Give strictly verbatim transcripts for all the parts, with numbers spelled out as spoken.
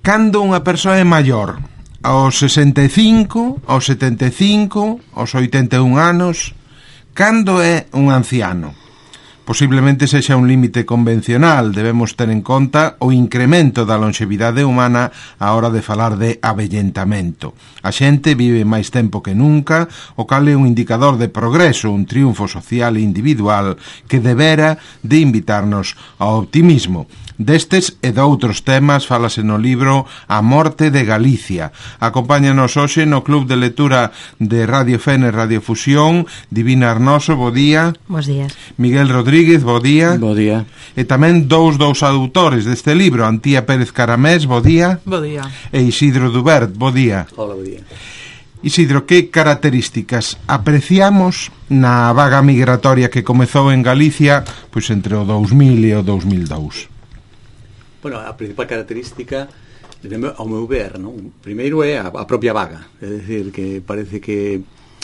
Cando unha persoa é maior? Aos sesenta e cinco, aos setenta e cinco, aos oitenta e un anos? Cando é un anciano? Posiblemente sexa un límite convencional, debemos ter en conta o incremento da longevidade humana á hora de falar de avellentamento. A xente vive máis tempo que nunca, o cal é un indicador de progreso, un triunfo social e individual que debera de invitarnos ao optimismo. Destes e doutros temas falase no libro A morte de Galicia. Acompáñanos hoxe no Club de Lectura de Radio Fene Radio Fusión Divina Arnoso, bo día. Bos días. Miguel Rodríguez, bo día. Bo día. E tamén dous dos autores deste libro, Antía Pérez Caramés, bo día. Bo día. E Isidro Dubert, bo día. Hola, bo día. Isidro, que características apreciamos na vaga migratoria que comezou en Galicia pois entre o dous mil e o dous mil dous? Bueno, a principal característica, ao meu ver, non? Primeiro é a, a propia vaga. É dicir, que parece que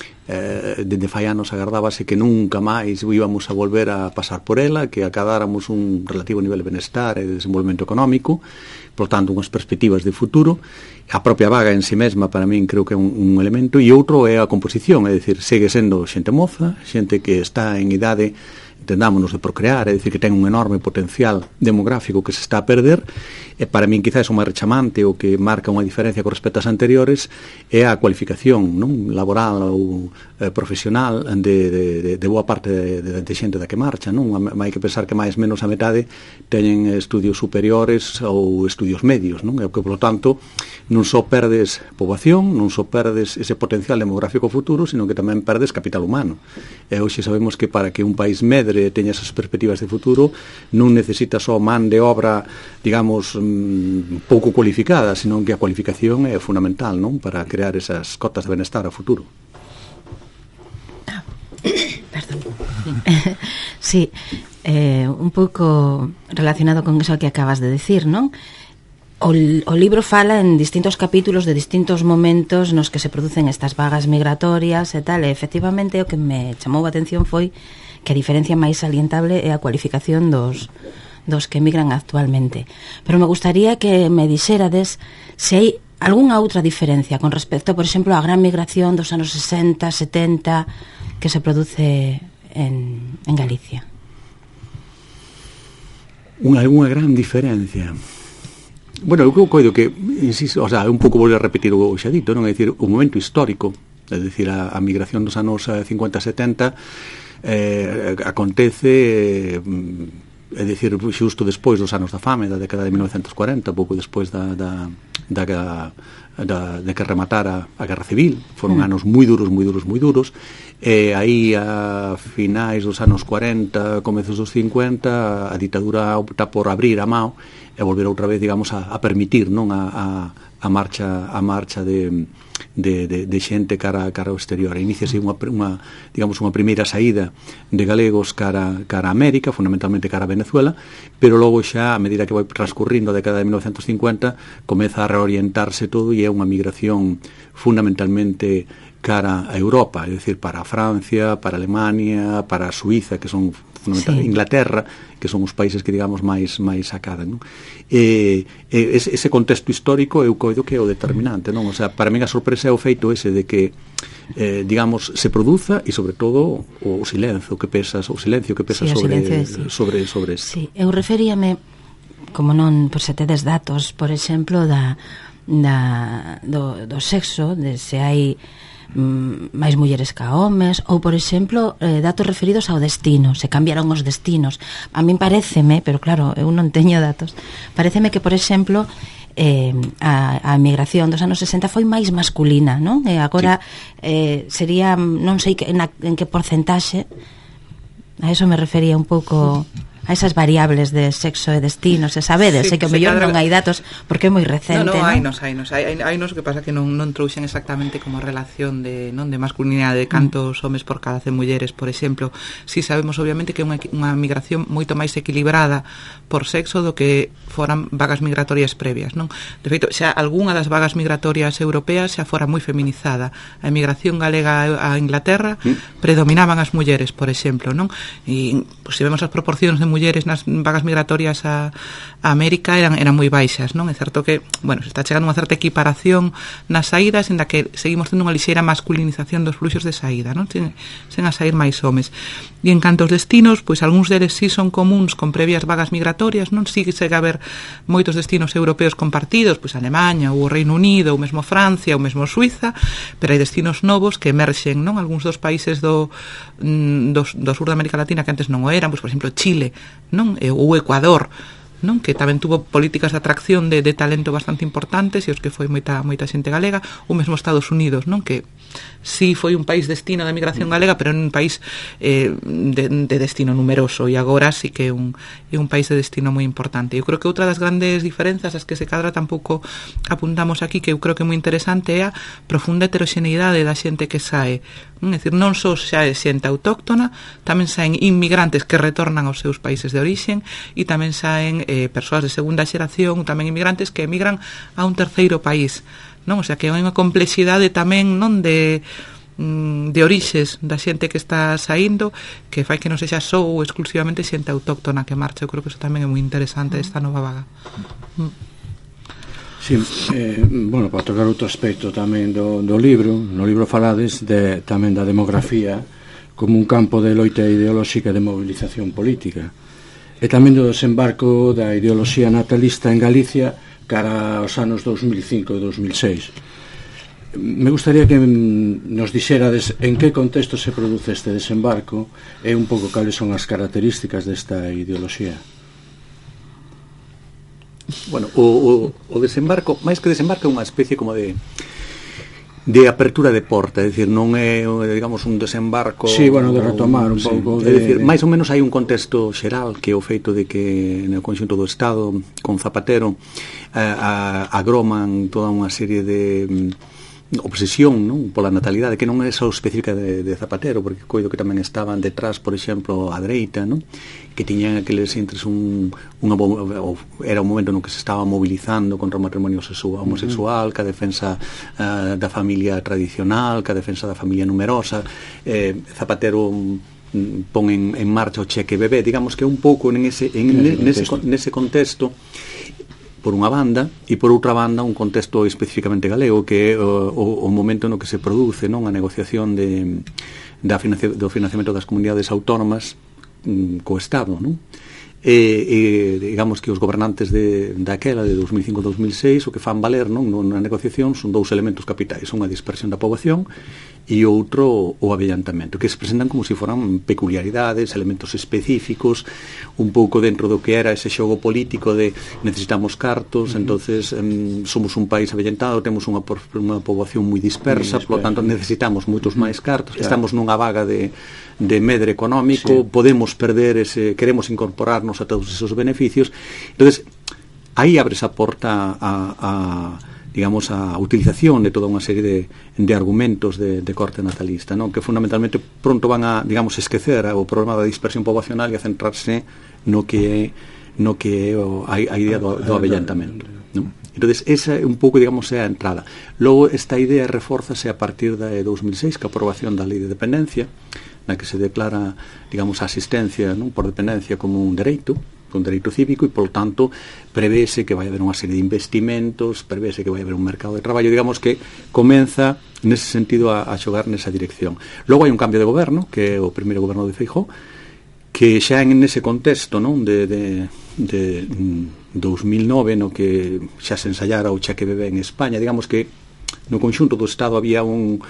eh, dende fai anos agardábase que nunca máis íbamos a volver a pasar por ela, que acadáramos un relativo nivel de benestar e de desenvolvemento económico, por tanto, unhas perspectivas de futuro. A propia vaga en si mesma, para min, creo que é un, un elemento, e outro é a composición, é dicir, segue sendo xente moza, xente que está en idade, entendámonos, de procrear, é dicir, que ten un enorme potencial demográfico que se está a perder, e para min quizás o máis rechamante, o que marca unha diferencia con respecto ás anteriores, é a cualificación, non, laboral ou eh, profesional de, de, de, de boa parte de, de, de xente da que marcha, non? Hai que pensar que máis menos a metade teñen estudios superiores ou estudios medios, non? E que, polo tanto, non só perdes poboación, non só perdes ese potencial demográfico futuro, sino que tamén perdes capital humano. E hoxe sabemos que para que un país medre teña esas perspectivas de futuro non necesita só man de obra, digamos, mmm, pouco cualificada, senón que a cualificación é fundamental, non? Para crear esas cotas de benestar a futuro. Ah, perdón. Sí, eh, un pouco relacionado con eso que acabas de decir, non? O, o libro fala en distintos capítulos de distintos momentos nos que se producen estas vagas migratorias e tal, e efectivamente o que me chamou a atención foi que a diferencia máis salientable é a cualificación dos, dos que emigran actualmente. Pero me gustaría que me dixerades se hai algunha outra diferencia con respecto, por exemplo, á gran migración dos anos sesenta, setenta que se produce en, en Galicia. Unha, unha gran diferencia. Bueno, eu coido que, insisto, o sea, un pouco volver a repetir o xa dito, non? É dicir, o momento histórico, é dicir, a, a migración dos anos cincuenta setenta eh, acontece, eh, é dicir, xusto despois dos anos da fame, da década de mil novecentos cuarenta, pouco despois da, da, da, da, de que rematara a Guerra Civil. Foron mm. anos moi duros, moi duros, moi duros, e aí a finais dos anos cuarenta, comezos dos cincuenta, a ditadura opta por abrir a mao e volver outra vez, digamos, a, a permitir, non, a, a, a marcha a marcha de, de, de, de xente cara, cara ao exterior. Iníciase unha, unha, digamos, unha primeira saída de galegos cara, cara a América, fundamentalmente cara a Venezuela, pero logo xa, a medida que vai transcurrindo a década de mil novecentos cincuenta, comeza a reorientarse todo e é unha migración fundamentalmente cara a Europa, é dicir, para a Francia, para a Alemania, para a Suiza, que son fundamentalmente, sí. Inglaterra, que son os países que, digamos, máis máis acadan, non? E, e ese contexto histórico eu coido que é o determinante, non? O sea, para mí a sorpresa é o feito ese de que eh, digamos, se produza e sobre todo o silencio que pesa, o silencio que pesa sí, sobre, silencio, sí. sobre sobre isto. Sí, eu referíame, como non, por se tedes datos, por exemplo, da, da do, do sexo, de se hai máis mulleres ca homes, ou por exemplo eh, datos referidos ao destino, se cambiaron os destinos. A min paréceme, pero claro, eu non teño datos, paréceme que por exemplo eh, a, a migración dos anos sesenta foi máis masculina, non? E agora sí. eh, sería, non sei que, en, a, en que porcentaxe, a eso me refería un pouco, a esas variables de sexo e destino, se sabedes, sí, sei que o mellor non hai datos porque é moi recente, non? Non, non, hai nos, hai nos, hai, hai nos, que pasa que non, non trouxen exactamente como a relación de, non, de masculinidade de cantos mm. homes por cada cen mulleres, por exemplo. Si sí, sabemos obviamente que é unha, unha migración moito máis equilibrada por sexo do que foran vagas migratorias previas, non? De feito, xa algunha das vagas migratorias europeas xa fora moi feminizada. A emigración galega a Inglaterra mm. predominaban as mulleres, por exemplo, non? E, pues, se vemos as proporcións de mulleres mulleres nas vagas migratorias a, a América eran, eran moi baixas, non? É certo que, bueno, se está chegando unha certa equiparación nas saídas, en da que seguimos tendo unha lixeira masculinización dos fluxos de saída, non? Sen, sen a sair máis homes. E en canto aos destinos, pois algúns deles sí son comuns con previas vagas migratorias, non? Si chega a haber moitos destinos europeos compartidos, pois Alemanha, ou o Reino Unido, ou mesmo Francia, ou mesmo Suiza, pero hai destinos novos que emerxen, non? Algúns dos países do, do, do sur da América Latina que antes non o eran, pois por exemplo Chile, non? E o Ecuador, non? Que tamén tuvo políticas de atracción de, de talento bastante importantes e os que foi moita moita xente galega, ou mesmo Estados Unidos, non? Que sí foi un país destino da migración galega, pero non un país eh, de, de destino numeroso, e agora sí que é un, é un país de destino moi importante. Eu creo que outra das grandes diferenzas as que se cadra tampouco apuntamos aquí, que eu creo que é moi interesante, é a profunda heteroxeneidade da xente que sae. É dicir, non só xa é xente autóctona, tamén saen inmigrantes que retornan aos seus países de orixen, e tamén saen eh, persoas de segunda xeración, tamén inmigrantes que emigran a un terceiro país, non? O sea, que hai unha complexidade tamén, non, de de orixes da xente que está saindo, que fai que non sexa só ou exclusivamente xente autóctona que marcha. Eu creo que eso tamén é moi interesante esta nova vaga. Sí, eh, bueno, para tocar outro aspecto tamén do, do libro, no libro falades de, tamén da demografía como un campo de loita ideolóxica de movilización política, e tamén do desembarco da ideoloxía natalista en Galicia cara aos anos dos mil cinco e dos mil seis. Me gustaría que nos dixerades en que contexto se produce este desembarco e un pouco cales son as características desta ideoloxía. Bueno, o, o, o desembarco, máis que desembarco, é unha especie como de de apertura de porta, é dicir, non é, digamos, un desembarco. Sí, bueno, de retomar un sí, pouco de, é dicir, máis ou menos hai un contexto xeral, que é o feito de que no conxunto do Estado con Zapatero eh, a, agroman toda unha serie de obsesión, non, pola natalidade, que non é só específica de, de Zapatero, porque coido que tamén estaban detrás, por exemplo, a dereita, non, que tiñan aqueles entres un, unha, era un momento no que se estaba mobilizando contra o matrimonio sexual, homosexual, que a defensa uh, da familia tradicional, que a defensa da familia numerosa. eh, Zapatero pon en, en marcha o cheque bebé, digamos que un pouco en ese, en, nese, nese contexto, por unha banda, e por outra banda un contexto especificamente galego, que é o, o, o momento no que se produce, non, a negociación de, da financia, do financiamento das comunidades autónomas mm, co Estado, non? E, e digamos que os gobernantes de, daquela de dos mil cinco a dos mil seis o que fan valer, non, na negociación son dous elementos capitais, unha dispersión da poboación e outro o avellantamento, que se presentan como se foran peculiaridades, elementos específicos, un pouco dentro do que era ese xogo político de necesitamos cartos, uh-huh. entonces um, somos un país avellantado, temos unha, unha poboación moi dispersa, por lo tanto necesitamos moitos máis cartos, claro. Estamos nunha vaga de, de medre económico, sí. Podemos perder ese, queremos incorporarnos a todos esos beneficios, entonces aí abre esa porta a, a digamos, a utilización de toda unha serie de, de argumentos de, de corte natalista, non? Que fundamentalmente pronto van a, digamos, esquecer o problema da dispersión poboacional e a centrarse no que é, no que é o, a, a idea do, do avellantamento, non? Entonces, esa é un pouco, digamos, é a entrada. Logo, esta idea refórzase a partir de dos mil seis, que a aprobación da Lei de Dependencia, na que se declara, digamos, a asistencia, non, por dependencia como un dereito, un dereito cívico, e, por tanto, prevese que vai haber unha serie de investimentos, prevese que vai haber un mercado de traballo, digamos que comeza, nese sentido, a, a xogar nesa dirección. Logo hai un cambio de goberno, que é o primeiro goberno de Feijóo, que xa en ese contexto, non, de, de, de dos mil nove, no que xa se ensayara o cheque bebé en España, digamos que no conxunto do Estado había un...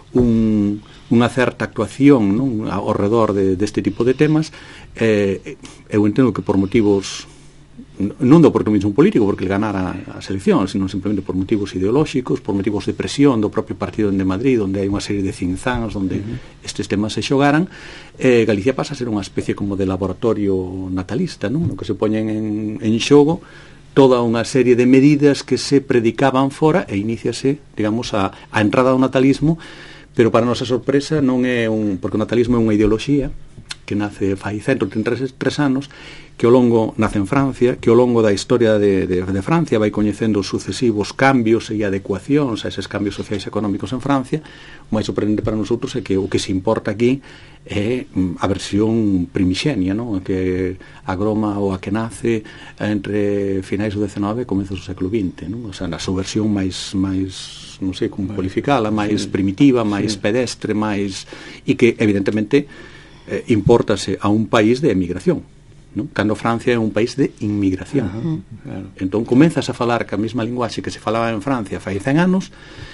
un unha certa actuación, non, ao redor de, deste tipo de temas. eh, eu entendo que por motivos non do oportunismo político, porque ele ganara as eleccións, sino simplemente por motivos ideolóxicos, por motivos de presión do propio partido de Madrid, onde hai unha serie de cinzáns onde uh-huh. estes temas se xogaran. eh, Galicia pasa a ser unha especie como de laboratorio natalista, non, no que se poñen en, en xogo toda unha serie de medidas que se predicaban fora, e iníciase, digamos, a, a entrada do natalismo. Pero para a nosa sorpresa non é un, porque o natalismo é unha ideoloxía que nace fai ciento trinta e tres anos, que ao longo nace en Francia, que ao longo da historia de, de, de Francia vai coñecendo os sucesivos cambios e adecuacións a eses cambios sociais e económicos en Francia. O máis sorprendente para nosotros é que o que se importa aquí é a versión primixenia, non? Que agroma ou a que nace entre finais do dezenove e comezos do século vinte, non? O sea, na súa versión máis, máis non sei como cualificala, máis sí. primitiva, máis sí. pedestre, máis... e que evidentemente eh, importase a un país de emigración, non? Cando Francia é un país de inmigración. Uh-huh. Claro. Entón comenzas a falar que a mesma linguaxe que se falaba en Francia fai cen anos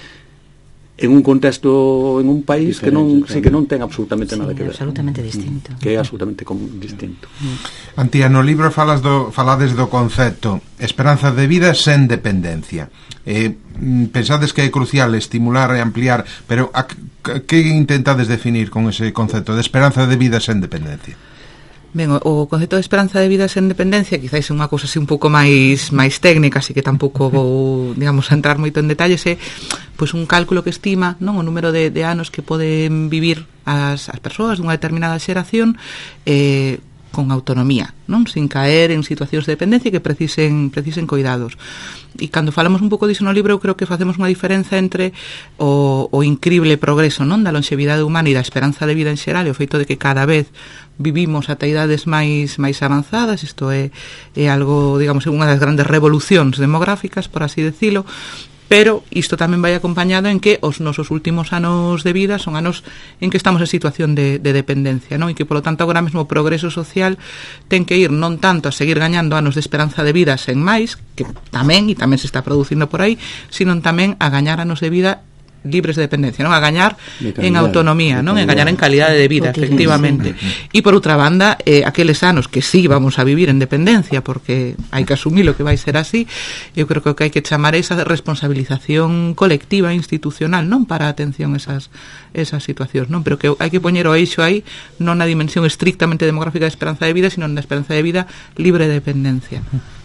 en un contexto, en un país diferente, que non, claro. sí, que non ten absolutamente sí, nada que ver. Absolutamente distinto. Que é absolutamente com, distinto. Antía, no libro falas do, falades do concepto esperanza de vida sen dependencia. Eh, pensades que é crucial estimular e ampliar, pero a, que intentades definir con ese concepto de esperanza de vida sen dependencia? Ben, o, o concepto de esperanza de vida sen dependencia quizáis é unha cousa así un pouco máis máis técnica, así que tampouco vou, digamos, a entrar moito en detalles. É pois un cálculo que estima, non, o número de, de anos que poden vivir as, as persoas dunha determinada xeración eh, con autonomía, non, sin caer en situacións de dependencia que precisen precisen cuidados. E cando falamos un pouco diso no libro, eu creo que facemos unha diferenza entre o, o incrible progreso, non, da longevidade humana e da esperanza de vida en xeral, e o feito de que cada vez vivimos ata idades máis máis avanzadas. Isto é, é algo, digamos, unha das grandes revolucións demográficas, por así decilo, pero isto tamén vai acompañado en que os nosos últimos anos de vida son anos en que estamos en situación de, de dependencia, non? E que, polo tanto, agora mesmo o progreso social ten que ir non tanto a seguir gañando anos de esperanza de vida sen máis, que tamén, e tamén se está producindo por aí, sino tamén a gañar anos de vida libres de dependencia, non? A gañar en autonomía, non? En gañar en calidade de vida, efectivamente. E por outra banda, eh, aqueles anos que sí vamos a vivir en dependencia, porque hai que asumir o que vai ser así, eu creo que o que hai que chamar esa responsabilización colectiva e institucional, non, para a atención a esas, esas situacións, non? Pero que hai que poñer o eixo aí non na dimensión estrictamente demográfica de esperanza de vida, sino na esperanza de vida libre de dependencia.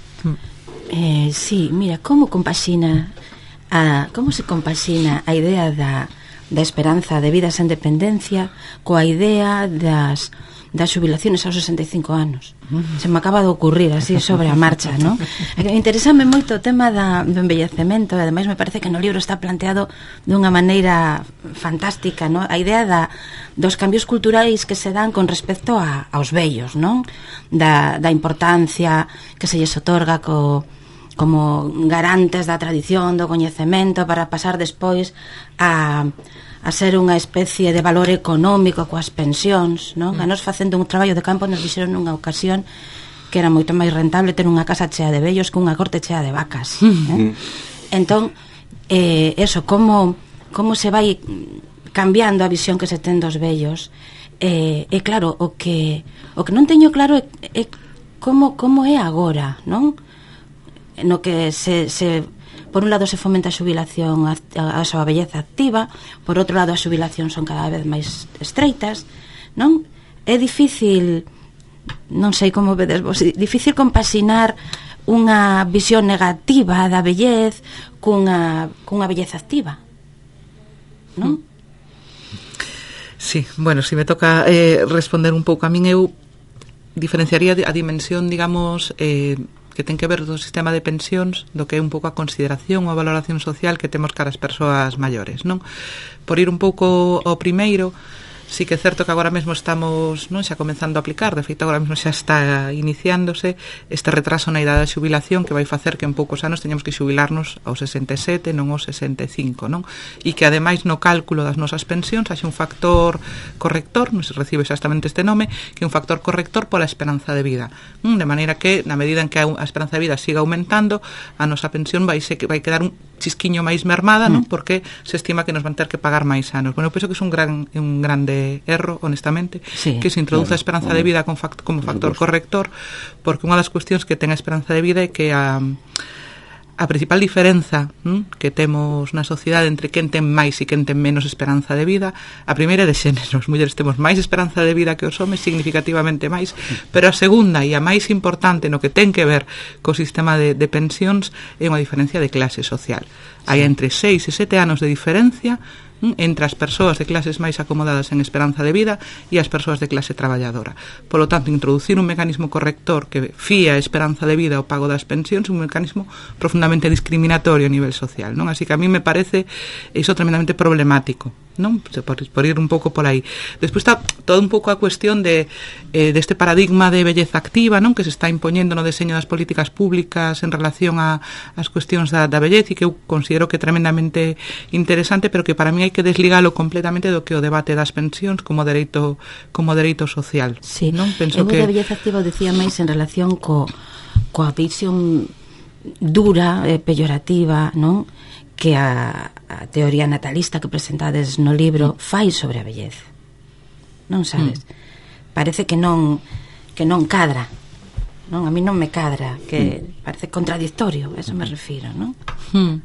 Eh, sí, mira, como compaxina A, como se compaxina a idea da, da esperanza de vida sen dependencia coa idea das, das xubilaciones aos sesenta e cinco anos? Uh-huh. Se me acaba de ocurrir así sobre a marcha, non? Interésame moito o tema da, do envellecemento, e ademais me parece que no libro está planteado dunha maneira fantástica, non? A idea da, dos cambios culturais que se dan con respecto a, aos vellos, non? Da, da importancia que se lles otorga co como garantes da tradición, do coñecemento, para pasar despois a, a ser unha especie de valor económico coas pensións, non? A nos facendo un traballo de campo nos dixeron nunha ocasión que era moito máis rentable ter unha casa chea de vellos que unha corte chea de vacas, eh? Entón, eh, eso, como, como se vai cambiando a visión que se ten dos vellos, eh, e claro, o que o que non teño claro é, é como, como é agora, non? No que se, se por un lado se fomenta a xubilación a, a, a súa belleza activa, por outro lado as xubilacións son cada vez máis estreitas, non? É difícil, non sei como vedes vos, difícil compaxinar unha visión negativa da vellez cunha, cunha belleza activa, non? Sí, bueno, si me toca eh, responder un pouco a min, eu diferenciaría a dimensión, digamos, eh, que ten que ver do sistema de pensións do que é un pouco a consideración ou a valoración social que temos cara as persoas maiores, non? Por ir un pouco ao primeiro, sí que é certo que agora mesmo estamos, non, xa comenzando a aplicar, de feito agora mesmo xa está iniciándose este retraso na idade de xubilación que vai facer que en poucos anos teñamos que xubilarnos aos sesenta e sete, non aos sesenta e cinco, non? E que ademais no cálculo das nosas pensións haxe un factor corrector, non se recibe exactamente este nome, que é un factor corrector pola esperanza de vida, non? De maneira que na medida en que a esperanza de vida siga aumentando, a nosa pensión vai, se, vai quedar un chisquiño máis mermada, non? Porque se estima que nos van ter que pagar máis anos. Bueno, eu penso que é un gran un grande erro, honestamente, sí, que se introduce claro, a esperanza claro. de vida con fact, como factor corrector, porque unha das cuestións que ten a esperanza de vida é que a a principal diferenza ¿m? que temos na sociedade entre quen ten máis e quen ten menos esperanza de vida, a primeira é de xénero. As mulleres temos máis esperanza de vida que os homes, significativamente máis, pero a segunda e a máis importante no que ten que ver co sistema de, de pensións é unha diferencia de clase social. Hai entre seis e sete anos de diferencia entre as persoas de clases máis acomodadas en esperanza de vida e as persoas de clase traballadora. Polo tanto, introducir un mecanismo corrector que fía a esperanza de vida ao pago das pensións é un mecanismo profundamente discriminatorio a nivel social, non? Así que a mí me parece iso tremendamente problemático, non? Por, por ir un pouco por aí. Despois está todo un pouco a cuestión de eh, deste paradigma de belleza activa, non? Que se está impoñendo no deseño das políticas públicas en relación a as cuestións da, da belleza, e que eu considero que é tremendamente interesante, pero que para mí hai que desligalo completamente do que o debate das pensións como dereito como dereito social. Sí, non? Penso eu que de belleza activa o decía máis en relación co, coa visión dura e peyorativa, non? Que a, a teoría natalista que presentades no libro fai sobre a belleza. Non sabes? Mm. Parece que non que non cadra. Non, a mí non me cadra, que mm. parece contradictorio, a eso me refiro, non? Mm.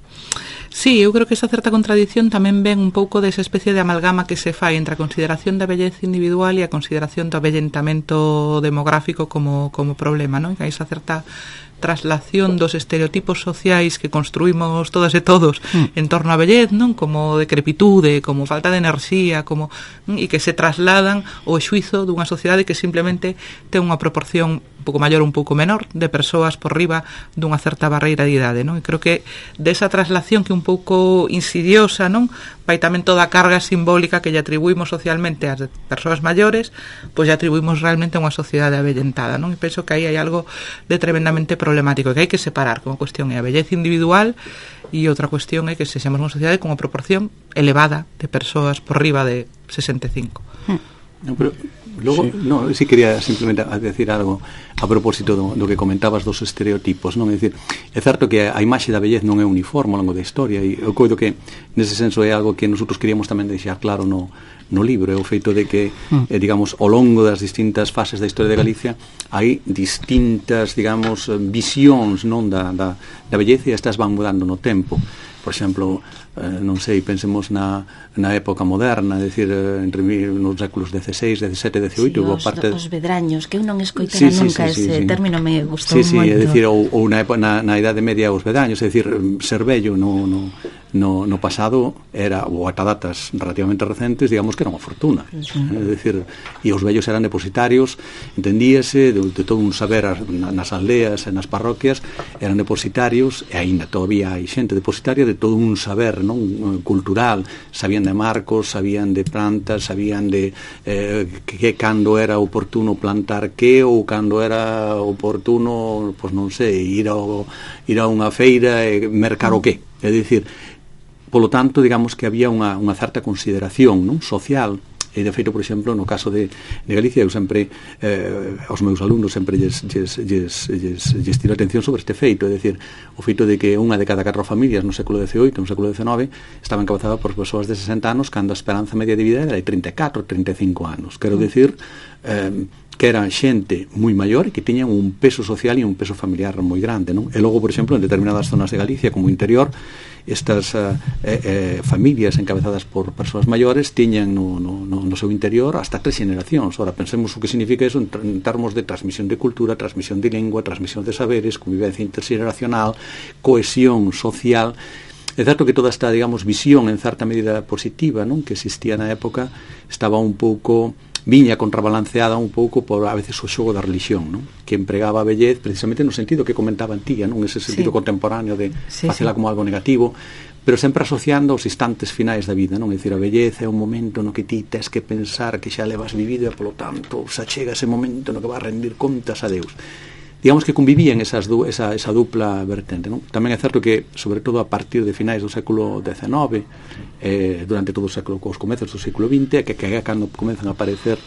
Sí, eu creo que esa certa contradición tamén ven un pouco desa especie de amalgama que se fai entre a consideración da belleza individual e a consideración do avellentamento demográfico como, como problema, non? Que hai esa certa traslación dos estereotipos sociais que construímos todas e todos mm. en torno á vellez, non? Como decrepitude, como falta de enerxía, como e que se trasladan ao xuizo dunha sociedade que simplemente ten unha proporción un pouco maior ou un pouco menor de persoas por riba dunha certa barreira de idade, non? E creo que desa traslación que un pouco insidiosa, non? Vai tamén toda a carga simbólica que lle atribuímos socialmente ás persoas maiores, pois lle atribuímos realmente a unha sociedade avellentada, non? E penso que aí hai algo de tremendamente problemático, que hai que separar como cuestión é a belleza individual e outra cuestión é que sexamos unha sociedade con unha proporción elevada de persoas por riba de sesenta e cinco. No, pero logo, sí. no, si sí quería simplemente a decir algo a propósito do, do que comentabas dos estereotipos, non? É dicir, é certo que a imaxe da bellez non é uniforme ao longo da historia, e eu coido que nese senso é algo que nosotros queríamos tamén deixar claro no, no libro, é o feito de que, mm. eh, digamos, ao longo das distintas fases da historia de Galicia hai distintas, digamos, visións, non, da, da, da belleza, e estas van mudando no tempo. Por exemplo, eh, non sei, pensemos na, na época moderna, é dicir, eh, entre nos séculos dieciséis, diecisiete, diecioito, sí, os, parte... os vedraños, que eu non escoitara sí, sí, nunca sí, ese sí, sí. término, me gustou sí, sí, moito. É dicir, ou, ou na, na, na Idade Media os vedaños, é dicir, ser vello no, no, no, no pasado era, ou ata datas relativamente recentes, digamos que era unha fortuna. Sí. É dicir, e os vellos eran depositarios, entendíase, de, de todo un saber nas aldeas e nas parroquias, eran depositarios, e aínda todavía hai xente depositaria de todo un saber, non, cultural, sabían de marcos, sabían de plantas, sabían de eh, que cando era oportuno plantar que, ou cando era oportuno, pois non sei, ir a, ir a unha feira e mercar o que. É dicir, polo tanto, digamos que había unha, unha certa consideración, non, social. E de feito, por exemplo, no caso de, de Galicia, eu sempre eh, aos meus alumnos sempre lles, lles, lles, lles, lles tiro atención sobre este feito, é dicir, o feito de que unha de cada catro familias no século diecioito, no século diecinueve, estaba encabezada por persoas de sesenta anos, cando a esperanza media de vida era de trinta e catro, trinta e cinco anos. Quero dicir eh, que eran xente moi maior e que tiñan un peso social e un peso familiar moi grande, non? E logo, por exemplo, en determinadas zonas de Galicia, como o interior, estas uh, eh, eh, familias encabezadas por persoas maiores tiñan no, no, no seu interior hasta tres generacións. Ora, pensemos o que significa eso en, en termos de transmisión de cultura, transmisión de lengua, transmisión de saberes, convivencia intergeneracional, cohesión social. É certo que toda esta, digamos, visión en certa medida positiva, non, que existía na época, estaba un pouco viña contrabalanceada un pouco por a veces o xogo da religión, non? Que empregaba a bellez precisamente no sentido que comentaba Antía, non? Ese sentido sí. contemporáneo de sí, facela sí. como algo negativo, pero sempre asociando os instantes finais da vida, non? É dicir, a belleza é un momento no que ti tes que pensar que xa levas vivido e polo tanto xa chega ese momento no que vas a rendir contas a Deus. Digamos que convivían esas du, esa, esa dupla vertente, non? Tamén é certo que, sobre todo a partir de finais do século diecinueve, eh, durante todo o século, os comezos do século vinte, que, que é cando comezan a aparecer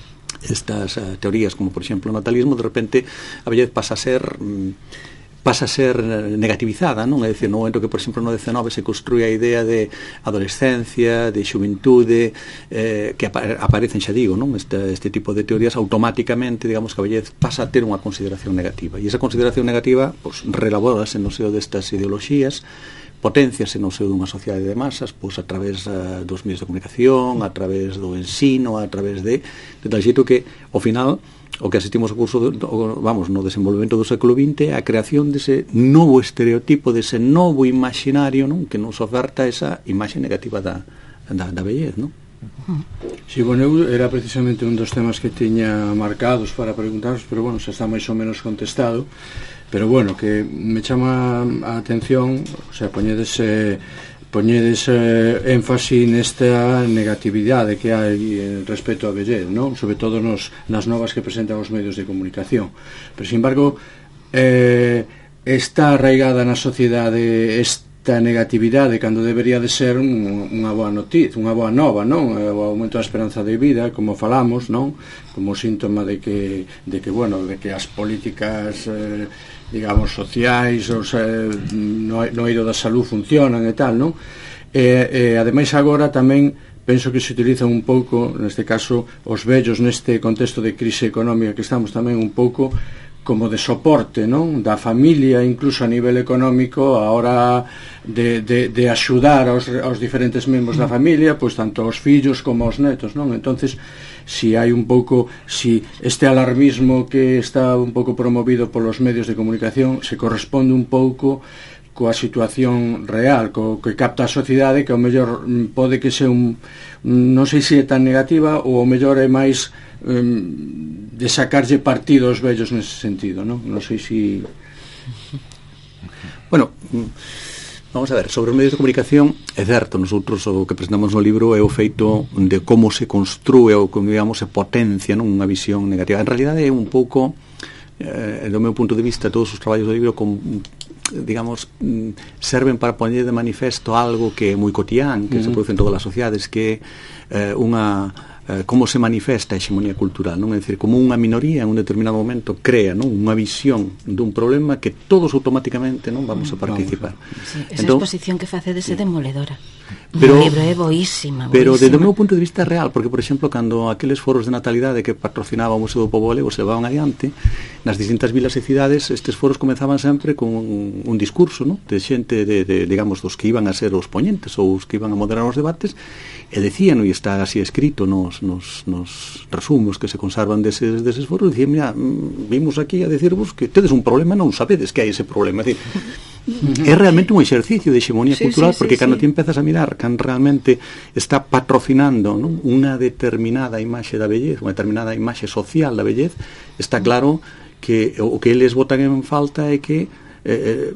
estas uh, teorías, como por exemplo o natalismo, de repente a bellez pasa a ser... Mm, pasa a ser negativizada, non? É dicir, no momento que, por exemplo, no diecinueve se construe a idea de adolescencia, de xuventude, eh, que aparecen, xa digo, non? Este, este tipo de teorías, automáticamente, digamos, que a bellez pasa a ter unha consideración negativa. E esa consideración negativa, pois, relabórase no seo destas ideoloxías, potenciase no seo dunha sociedade de masas, pois, a través uh, dos medios de comunicación, a través do ensino, a través de... de tal xeito que, ao final, o que asistimos ao curso, do, vamos, no desenvolvemento do século vinte, a creación dese novo estereotipo, dese novo imaginario, non? Que nos oferta esa imaxe negativa da, da, da vellez, non? Sí, bueno, eu era precisamente un dos temas que tiña marcados para preguntaros, pero bueno, xa está máis ou menos contestado. Pero bueno, que me chama a atención, o sea, poñedes eh, poñedes eh, énfasis nesta negatividade que hai eh, respecto á vellez, non? Sobre todo nos, nas novas que presentan os medios de comunicación. Pero, sin embargo, eh, está arraigada na sociedade esta esta negatividade cando debería de ser un, unha boa noticia, unha boa nova, non? O aumento da esperanza de vida, como falamos, non? Como síntoma de que, de que bueno, de que as políticas eh, digamos sociais, os, eh, no, no eido da salud funcionan e tal, non? E, e ademais agora tamén penso que se utiliza un pouco, neste caso, os vellos neste contexto de crise económica que estamos tamén un pouco como de soporte, non? Da familia, incluso a nivel económico, a hora de, de, de axudar aos, aos diferentes membros da familia, pois tanto aos fillos como aos netos, non? Entonces, si hai un pouco, si este alarmismo que está un pouco promovido polos medios de comunicación se corresponde un pouco coa situación real, co que capta a sociedade, que ao mellor pode que sea un, non sei se é tan negativa ou ao mellor é máis um, de sacarlle partido aos vellos nese sentido, non? Non sei se... Bueno, vamos a ver, sobre os medios de comunicación, é certo, nosotros o que presentamos no libro é o feito de como se construe ou como, digamos, se potencia, non? Unha visión negativa. En realidade é un pouco, eh, do meu punto de vista, todos os traballos do libro con, digamos, serven para poñer de manifesto algo que é moi cotián, que uh-huh. se produce en todas as sociedades, que é eh, unha eh, como se manifesta a hexemonía cultural, non? É dicir, como unha minoría en un determinado momento crea, non? Unha visión dun problema que todos automáticamente non vamos a participar. Sí, esa entón, exposición que facedes é demoledora. Pero, o libro é boísima, boísima. Pero desde o meu punto de vista real, porque, por exemplo, cando aqueles foros de natalidade que patrocinaba o Museo do Pobo Galego se levaban adiante, nas distintas vilas e cidades, estes foros comenzaban sempre con un, un discurso, non? De xente, de, de, digamos, dos que iban a ser os poñentes ou os que iban a moderar os debates, e decían, e está así escrito nos, nos, nos resumos que se conservan deses, deses foros, decían, mira, vimos aquí a decirvos que tedes un problema, non sabedes que hai ese problema. É dicir, é realmente un exercicio de hexemonía sí, cultural, sí, porque sí, cando sí. ti empezas a mirar can realmente está patrocinando, non? Unha determinada imaxe da bellez, unha determinada imaxe social da bellez, está claro que o que eles botan en falta é que eh,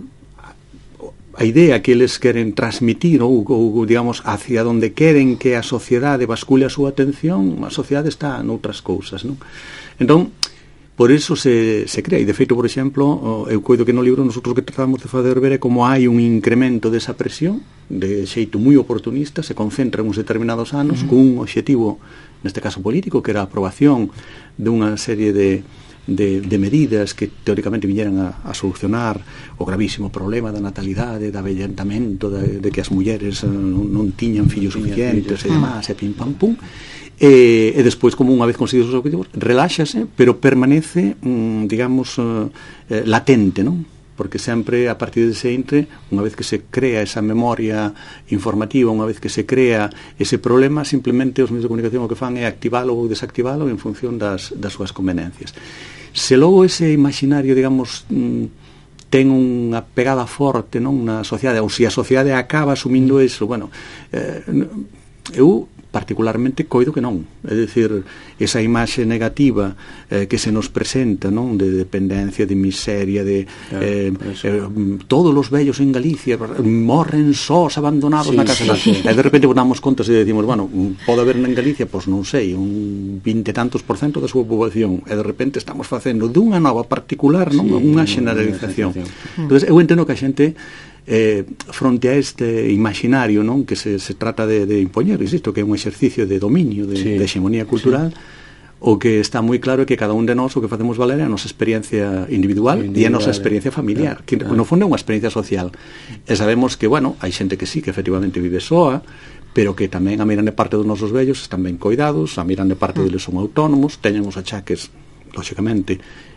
a idea que eles queren transmitir ou, ou digamos, hacia donde queren que a sociedade bascule a súa atención, a sociedade está noutras cousas, non? Entón, por eso se, se crea, e de feito, por exemplo, eu coido que no libro nosotros que tratamos de fazer ver é como hai un incremento desa presión de xeito moi oportunista, se concentra en uns determinados anos uh-huh. con un obxectivo, neste caso político, que era a aprobación dunha serie de De, de medidas que teóricamente viñeran a, a solucionar o gravísimo problema da natalidade, da avellentamento, de, de que as mulleres uh, non, non tiñan fillos suficientes e demás, e pim pam pum. E, e despois, como unha vez conseguidos os objetivos, reláxase, pero permanece, mm, digamos, uh, eh, latente, non? Porque sempre a partir dese intre, unha vez que se crea esa memoria informativa, unha vez que se crea ese problema, simplemente os medios de comunicación o que fan é activalo ou desactivalo en función das, das súas convenencias. Se logo ese imaginario, digamos, ten unha pegada forte, non, na sociedade, ou se a sociedade acaba asumindo eso, bueno, eh, eu particularmente coido que non, é dicir, esa imaxe negativa eh, que se nos presenta, non, de dependencia, de miseria, de eh, eh, todos os vellos en Galicia morren sós, abandonados sí, na casa, sí. E de repente damos contas e decimos, bueno, pode haber en Galicia, pois non sei, un vinte tantos por cento da súa poboación, e de repente estamos facendo dunha nova particular, non, sí, unha generalización. Entón, eu entendo que a xente Eh, fronte a este imaginario, non, que se, se trata de, de impoñer, insisto, que é un exercicio de dominio, de, sí, de hexemonía cultural, sí. O que está moi claro é que cada un de nós o que facemos valer é a nosa experiencia individual, individual e a nosa experiencia familiar, claro, que claro. No fondo é unha experiencia social, e sabemos que, bueno, hai xente que sí, que efectivamente vive soa, pero que tamén a miran de parte dos nosos vellos están ben coidados, a miran de parte deles son autónomos, teñen os achaques, lóxicamente,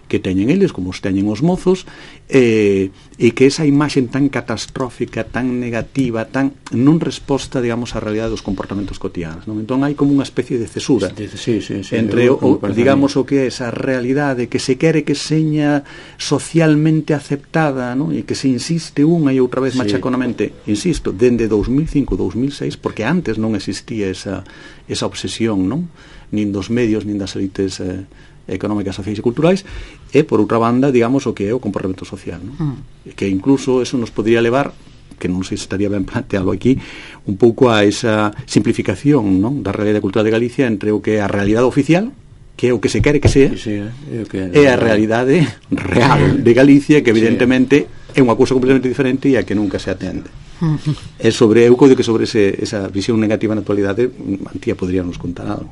que teñen eles, como os teñen os mozos, eh, e que esa imaxe tan catastrófica, tan negativa, tan non resposta, digamos, á realidade dos comportamentos cotidianos, non? Entón hai como unha especie de cesura sí, sí, sí, entre, o, o, digamos, o que é esa realidade que se quere que seña socialmente aceptada, non? E que se insiste unha e outra vez sí. machaconamente, insisto, dende dous mil cinco, dous mil seis, porque antes non existía esa, esa obsesión, non? Nin dos medios, nin das elites eh, económicas, sociais e culturais, e por outra banda, digamos, o que é o comportamento social, non? Mm. Que incluso eso nos podría levar, que non sei se estaría ben planteado aquí, un pouco a esa simplificación, non? Da realidade cultural de Galicia entre o que é a realidade oficial, que é o que se quere que sea, que sea é, o que é a realidade real de Galicia, que evidentemente é unha cousa completamente diferente e a que nunca se atende. Mm. É sobre, eu coido que sobre ese, esa visión negativa na actualidade, Antía podría nos contar algo.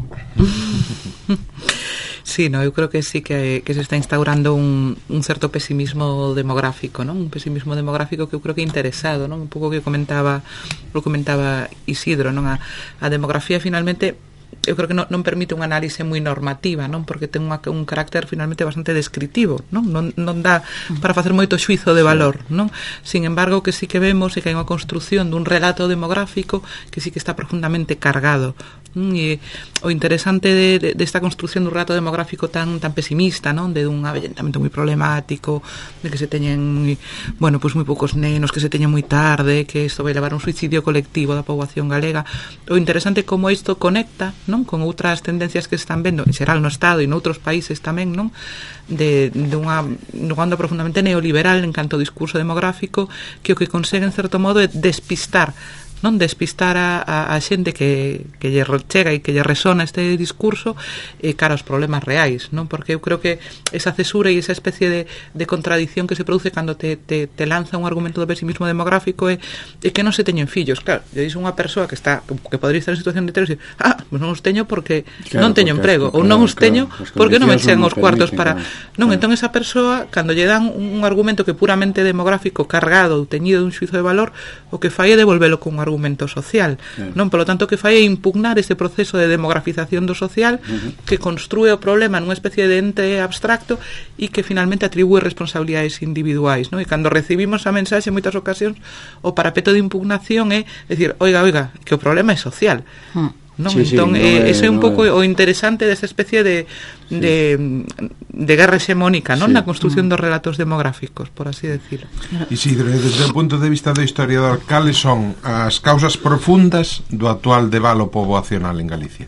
Sí, no, eu creo que sí que, que se está instaurando un, un certo pesimismo demográfico, non? Un pesimismo demográfico que eu creo que é interesado, non? Un pouco que comentaba, o comentaba Isidro, non? A, a demografía finalmente eu creo que non, non permite unha análise moi normativa, non? Porque ten unha, un carácter finalmente bastante descritivo, non? Non, non dá para facer moito xuizo de valor, non? Sin embargo, que sí que vemos é que hai unha construción dun relato demográfico que sí que está profundamente cargado. E o interesante de, de, desta construción dun relato demográfico tan tan pesimista, non? De un avellentamento moi problemático, de que se teñen moi, bueno, pois pues moi poucos nenos, que se teñen moi tarde, que isto vai levar a un suicidio colectivo da poboación galega. O interesante é como isto conecta, non? Con outras tendencias que se están vendo en xeral no Estado e noutros países tamén, non? De, de unha banda profundamente neoliberal en canto ao discurso demográfico, que o que consegue en certo modo é despistar non despistar a, a, a xente que, que lle chega e que lle resona este discurso eh, cara aos problemas reais, non? Porque eu creo que esa cesura e esa especie de, de contradición que se produce cando te, te, te lanza un argumento do pesimismo demográfico é, é que non se teñen fillos. Claro, lle dis unha persoa que está que podría estar en situación de ter e dicir, ah, pues non os teño porque claro, non teño emprego, ou non os teño claro, porque non me chegan os cuartos para... Claro, non, claro. Entón esa persoa, cando lle dan un argumento que puramente demográfico, cargado, teñido dun xuizo de valor, o que fai é devolvelo con un argumento social, claro. Non, polo tanto que fai é impugnar ese proceso de demografización do social, uh-huh. que construe o problema nunha especie de ente abstracto e que finalmente atribúe responsabilidades individuais, non? E cando recibimos a mensaxe en moitas ocasións o parapeto de impugnación é decir, oiga, oiga, que o problema é social. Uh-huh. Non? Sí, entón, sí, no eh, é, eso é un no pouco é. O interesante desa especie de, sí. de de guerra hexemónica, non? Sí. Na construción dos relatos demográficos, por así decirlo. Isidro, desde o punto de vista do historiador, cales son as causas profundas do actual devalo poboacional en Galicia?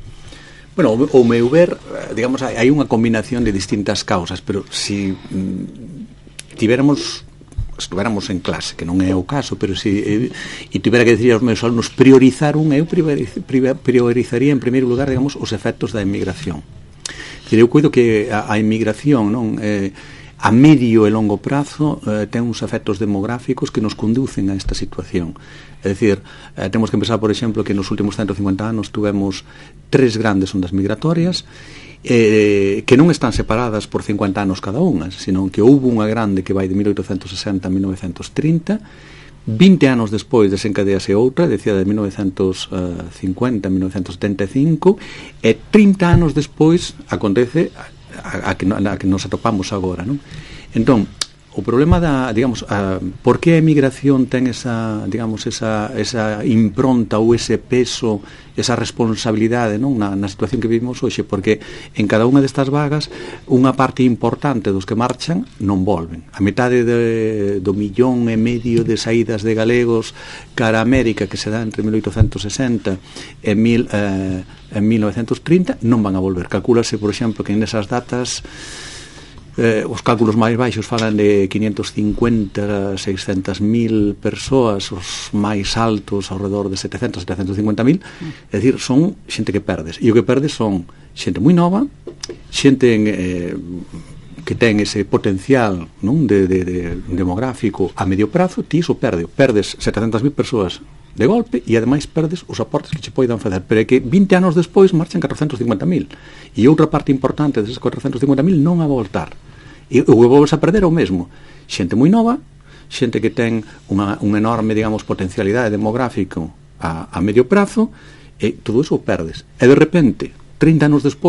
Bueno, o meu ver, digamos, hai unha combinación de distintas causas, pero si mm, tivéramos estuveramos en clase, que non é o caso, pero se e, e tivera que decir aos meus alumnos priorizar un, eu priorizaría en primeiro lugar, digamos, os efectos da emigración. Eu coido que a, a emigración, non, eh, a medio e longo prazo eh, ten uns efectos demográficos que nos conducen a esta situación. É dicir, eh, temos que pensar, por exemplo, que nos últimos ciento cincuenta anos tuvemos tres grandes ondas migratorias eh, que non están separadas por cincuenta anos cada unha, senón que houve unha grande que vai de mil oitocentos sesenta a mil novecentos trinta, vinte anos despois desencadease outra, decía de mil novecentos cincuenta a mil novecentos setenta e cinco, e trinta anos despois acontece a, a, que, a que nos atopamos agora, non? Entón, o problema da, digamos, a, por que a emigración ten esa, digamos, esa, esa impronta ou ese peso, esa responsabilidade, non, na, na situación que vivimos hoxe? Porque en cada unha destas vagas unha parte importante dos que marchan non volven. A metade de, do millón e medio de saídas de galegos cara a América que se dá entre mil oitocentos sesenta e mil, eh, en mil novecentos trinta non van a volver. Calcúlase, por exemplo, que nesas datas Eh, os cálculos máis baixos falan de quinientos cincuenta a seiscentas mil persoas, os máis altos ao redor de setecentos a setecentos cincuenta mil. É dicir, son xente que perdes, e o que perdes son xente moi nova, xente eh, que ten ese potencial, non, de, de, de demográfico a medio prazo. Ti iso perde, perdes setecentas mil persoas de golpe e ademais perdes os aportes que che poidan facer, pero é que vinte anos despois marchan catrocentos cincuenta mil e outra parte importante deses catrocentos cincuenta mil non a voltar, e o que volves a perder é o mesmo, xente moi nova, xente que ten unha, unha enorme, digamos, potencialidade demográfico a, a medio prazo, e todo iso o perdes, e de repente trinta anos despois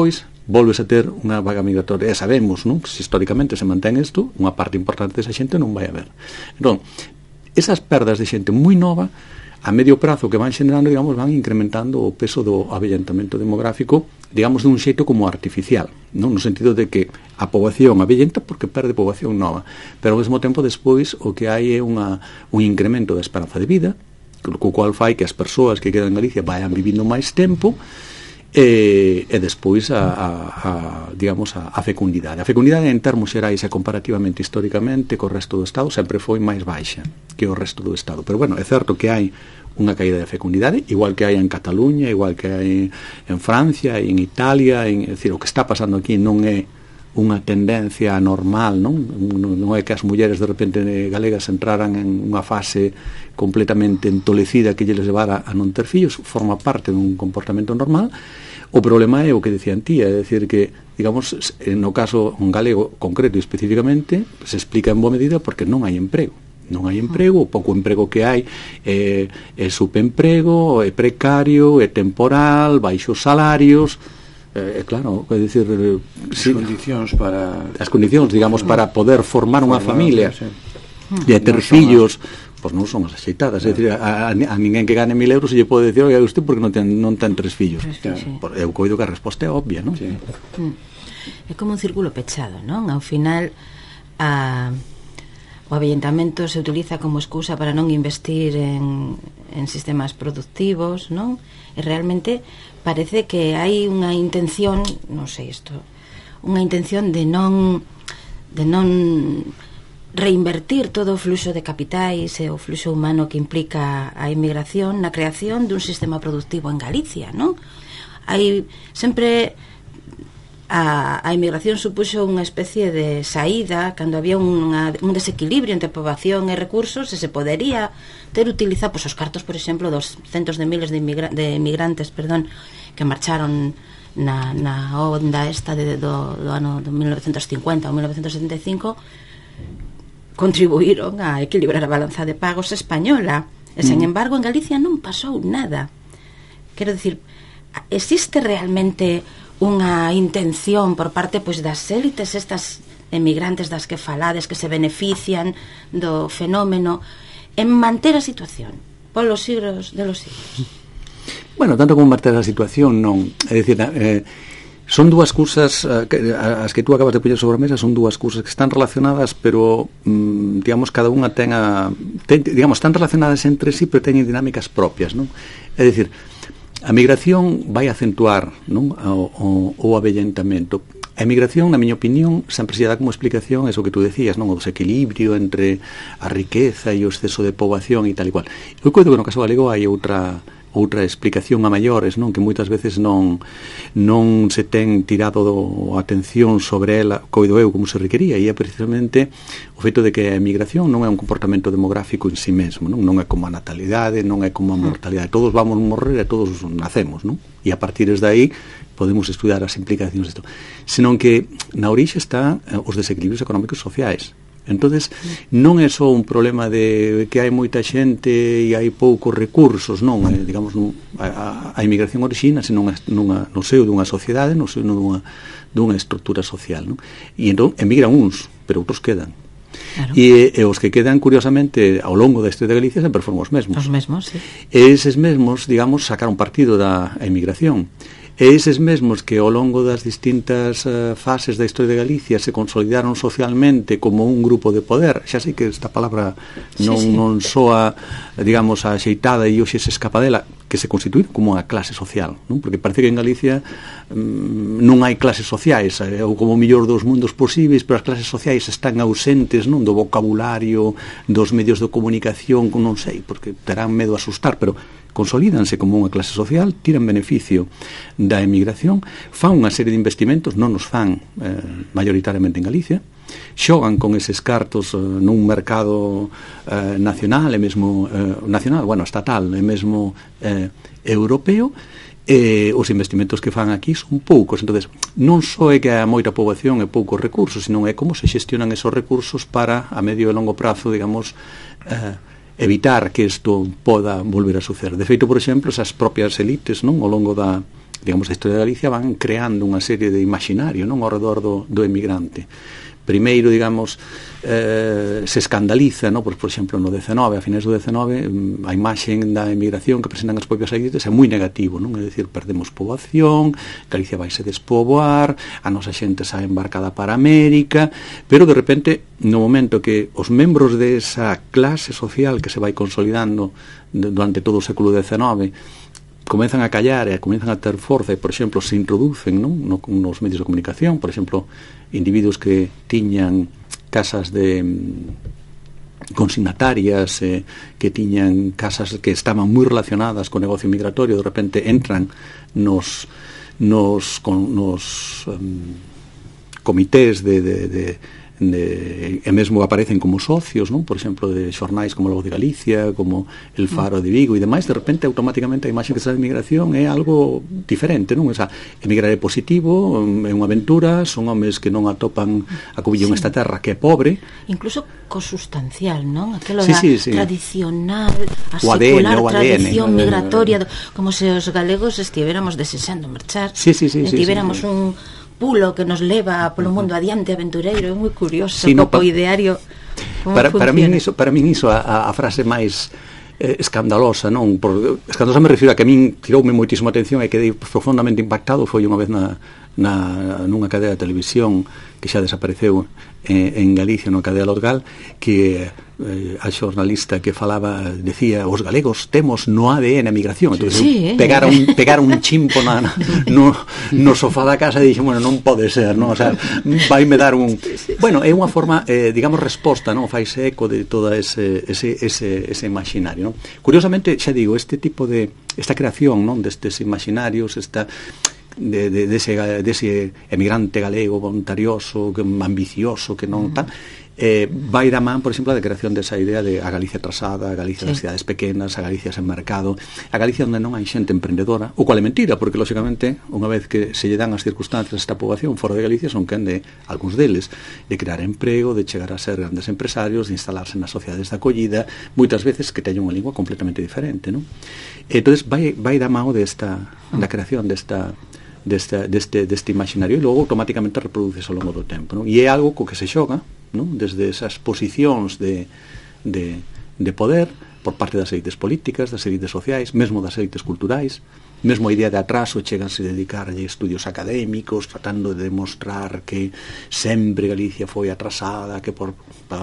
volves a ter unha vaga migratoria. E sabemos, non? Que se históricamente se mantén isto, unha parte importante desa xente non vai haber. Entón, esas perdas de xente moi nova, a medio prazo que van xenerando, digamos, van incrementando o peso do avellentamento demográfico, digamos, dun xeito como artificial, non? No sentido de que a poboación avellenta porque perde poboación nova, pero ao mesmo tempo despois o que hai é unha, un incremento da esperanza de vida, co cual fai que as persoas que quedan en Galicia vayan vivindo máis tempo, e, e despois a, a, a digamos a, a fecundidade. A fecundidade en termos xerais e comparativamente históricamente co resto do Estado sempre foi máis baixa que o resto do Estado, pero bueno, é certo que hai unha caída de fecundidade, igual que hai en Cataluña, igual que hai en Francia, en Italia, en, é dicir, o que está pasando aquí non é unha tendencia normal, non? Non é que as mulleres de repente galegas entraran en unha fase completamente entolecida que lles levara a non ter fillos, forma parte dun comportamento normal. O problema é o que decía Antía, é dicir que, digamos, no caso un galego concreto e especificamente, se explica en boa medida porque non hai emprego. Non hai emprego, o pouco emprego que hai é, é subemprego, é precario, é temporal, baixos salarios. É eh, claro, é dicir, as si, condicións para as condicións, digamos, para poder formar unha familia sí. E ter no fillos, pois non son as axeitadas, é dicir, a, a, a ninguén que gane mil euros se lle pode decir, oiga, usted porque non ten, non ten tres fillos. Sí, sí. Eu coido que a resposta é obvia, non? Sí. É como un círculo pechado, non? Ao final a o avellentamento se utiliza como excusa para non investir en, en sistemas productivos, non? E realmente parece que hai unha intención, non sei isto, unha intención de non de non reinvertir todo o fluxo de capitais e o fluxo humano que implica a inmigración na creación dun sistema productivo en Galicia, non? Hai sempre A, a inmigración supuxo unha especie de saída cando había unha, un desequilibrio entre poboación e recursos, e se podería ter utilizado pois, os cartos, por exemplo, dos centos de miles de, inmigra de inmigrantes perdón, que marcharon na, na onda esta de, do, do ano do mil novecentos cincuenta ou mil novecentos setenta e cinco, contribuíron a equilibrar a balanza de pagos española, e sen mm. embargo en Galicia non pasou nada. Quero dicir, existe realmente unha intención por parte pois das élites estas emigrantes das que falades, que se benefician do fenómeno, en manter a situación polos siglos de los siglos? Bueno, tanto como manter a situación non, é dicir, eh, son dúas cousas eh, que, as que tú acabas de poñer sobre a mesa, son dúas cousas que están relacionadas, pero mm, digamos cada unha ten a ten, digamos, están relacionadas entre sí, pero teñen dinámicas propias, non? É dicir, a migración vai acentuar, non, o, o, o avellentamento. A emigración, na miña opinión, sempre se dá como explicación eso que tú decías, non, o desequilibrio entre a riqueza e o exceso de poboación e tal e cual. Eu coido que no caso galego hai outra outra explicación a maiores, non, que moitas veces non non se ten tirado do, atención sobre ela, coido eu, como se requería, e é precisamente o feito de que a emigración non é un comportamento demográfico en si mesmo, non, non é como a natalidade, non é como a mortalidade, todos vamos morrer e todos nacemos, non? E a partir de aí podemos estudiar as implicacións disto, senón que na orixe está os desequilibrios económicos sociais. Entonces non é só un problema de que hai moita xente e hai poucos recursos, non, é, digamos, non, a, a inmigración orixina senón nunha, no seo dunha sociedade, no seo dunha, dunha estructura social, non? E entón emigran uns, pero outros quedan. Claro. E, e os que quedan, curiosamente, ao longo da historia de Galicia sempre foron os mesmos. Os mesmos, sí. E eses mesmos, digamos, sacaron partido da emigración. E eses mesmos que ao longo das distintas uh, fases da historia de Galicia se consolidaron socialmente como un grupo de poder, xa sei que esta palabra non, sí, sí. non soa, digamos, a axeitada e hoxe se escapa dela, que se constituíron como unha clase social, non? Porque parece que en Galicia um, non hai clases sociais, é o como o mellor dos mundos posibles, pero as clases sociais están ausentes, non, do vocabulario, dos medios de comunicación, non sei, porque terán medo a asustar, pero consolídanse como unha clase social, tiran beneficio da emigración, fan unha serie de investimentos, non os fan eh, mayoritariamente en Galicia, xogan con eses cartos eh, nun mercado eh, nacional e mesmo eh, nacional, bueno, estatal e mesmo eh, europeo, e os investimentos que fan aquí son poucos. Entonces, non só é que a moita poboación e poucos recursos, senón é como se xestionan esos recursos para a medio e longo prazo, digamos, eh, evitar que isto poda volver a suceder. De feito, por exemplo, esas propias elites, non, ao longo da digamos, a historia de Galicia van creando unha serie de imaginario, non, ao redor do, do emigrante. Primeiro, digamos, eh, se escandaliza, no? Por, por exemplo, no dezenove, a finais do dezenove, a imaxe da emigración que presentan as propias elites é moi negativo, non? É dicir, perdemos poboación, Galicia vai se despoboar, a nosa xente sae embarcada para América, pero de repente, no momento que os membros desa clase social que se vai consolidando durante todo o século dezenove comenzan a callar e comenzan a ter forza e, por exemplo, se introducen, non? No, nos medios de comunicación, por exemplo, individuos que tiñan casas de consignatarias, eh, que tiñan casas que estaban moi relacionadas con o negocio migratorio, de repente entran nos nos, con, nos um, comités de, de, de De, e mesmo aparecen como socios, non? Por exemplo, de xornais como La Voz de Galicia, como El Faro de Vigo e demais. De repente, automáticamente, a imaxe que está de migración é algo diferente, non? Esa, emigrar é positivo, é unha aventura, son homes que non atopan a cubilla sí. Esta terra que é pobre. Incluso consustancial, non? Aquelo sí, da sí, sí. tradicional, a secular tradición migratoria, como se os galegos estivéramos desexando marchar, sí, sí, sí, estivéramos sí, sí. un pulo que nos leva polo mundo adiante aventureiro, é moi curioso, sí, no, o ideario para, para min iso, para min iso a, a frase máis eh, escandalosa, non? Por, escandalosa me refiro a que a min tiroume moitísima atención e quedei profundamente impactado, foi unha vez na, na, nunha cadea de televisión que xa desapareceu eh, en Galicia, nunha cadea local, que eh, a xornalista que falaba decía, os galegos temos no A D N a migración. Entón, sí, eh. pegar un, pegar un chimpo na, na, no, no sofá da casa e dixen, bueno, non pode ser, non? O sea, vaime dar un... Bueno, é unha forma, eh, digamos, resposta, non? Faise eco de todo ese, ese, ese, ese imaginario, non? Curiosamente, xa digo, este tipo de... esta creación, non? Destes imaginarios, esta... De, de, de, ese, de ese emigrante galego voluntarioso, que, ambicioso, que non tal, eh, vai da man, por exemplo, a de creación desa idea de a Galicia atrasada, a Galicia sí. Das cidades pequenas, a Galicia sen mercado, a Galicia onde non hai xente emprendedora, o cual é mentira, porque, lóxicamente, unha vez que se lle dan as circunstancias a esta poboación fora de Galicia, son quen de, algúns deles, de crear emprego, de chegar a ser grandes empresarios, de instalarse nas sociedades de acollida, moitas veces que teñen unha lingua completamente diferente, non? Entón, vai, vai da mão desta, da creación desta Deste, deste, deste imaginario e logo automáticamente reproduces ao longo do tempo, non? E é algo co que se xoga, non? Desde esas posicións de, de, de poder por parte das elites políticas, das elites sociais, mesmo das elites culturais, mesmo a idea de atraso, cheganse a dedicar a estudios académicos tratando de demostrar que sempre Galicia foi atrasada, que por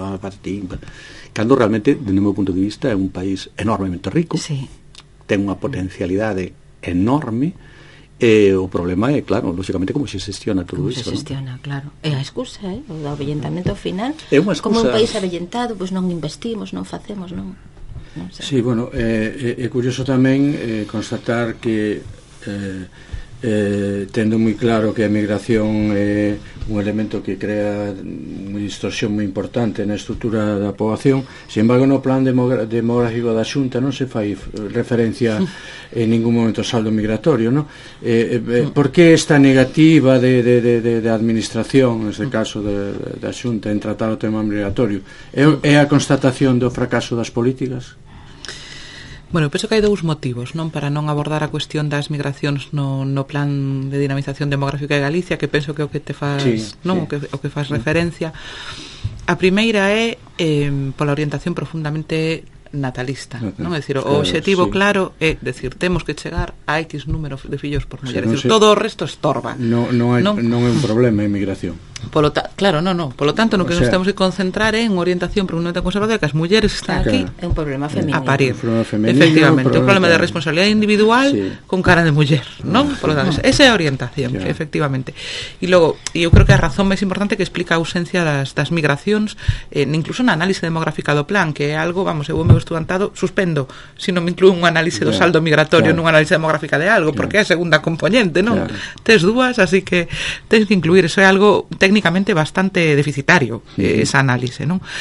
cando realmente, do meu punto de vista, é un país enormemente rico, sí. Ten unha potencialidade enorme. E o problema é, claro, lógicamente como se xestiona todo como iso, se xestiona, ¿no? Claro. É a excusa, eh? O do avellentamento final. É unha excusa. Como un país avellentado, pois pues non investimos, non facemos, non, non sei. Sí, bueno, é, é curioso tamén eh, constatar que eh, eh, tendo moi claro que a migración é un elemento que crea unha distorsión moi importante na estrutura da poboación. Sin embargo, no plan demográfico da Xunta non se fai referencia en ningún momento ao saldo migratorio, non? Eh, eh, por que esta negativa de, de, de, de, de administración, neste caso de, de, da Xunta, en tratar o tema migratorio? É, é a constatación do fracaso das políticas? Bueno, penso que hai dous motivos, non, para non abordar a cuestión das migracións no, no plan de dinamización demográfica de Galicia, que penso que é o que te faz, sí, non, sí. O que o que faz referencia. A primeira é eh, pola orientación profundamente natalista, uh-huh. Non? É dicir, o claro, obxectivo sí. Claro é decir, temos que chegar a X número de fillos por muller, o sea, no é dicir, se... todo o resto estorba. No, non, hai, non? non é un problema a inmigración. Polo ta... Claro, non, non. Polo tanto, no que o sea, nos temos que concentrar é en orientación profundamente conservadora, que as mulleres que están claro, aquí é un problema femenino. A parir. Un femenino, efectivamente, un problema, problema de responsabilidade individual sí. Con cara de muller, non? Polo tanto, esa é a orientación, claro. Efectivamente. E logo, eu creo que a razón máis importante que explica a ausencia das, das migracións, eh, incluso na análise demográfica do plan, que é algo, vamos, eu o meu estudantado suspendo, se non me inclúe un análise do saldo migratorio claro. Nunha análise demográfica de algo, claro. Porque é a segunda componente, non? Claro. Tes dúas, así que tens que incluir, eso é algo técnicamente bastante deficitario, sí. eh, esa análise, non?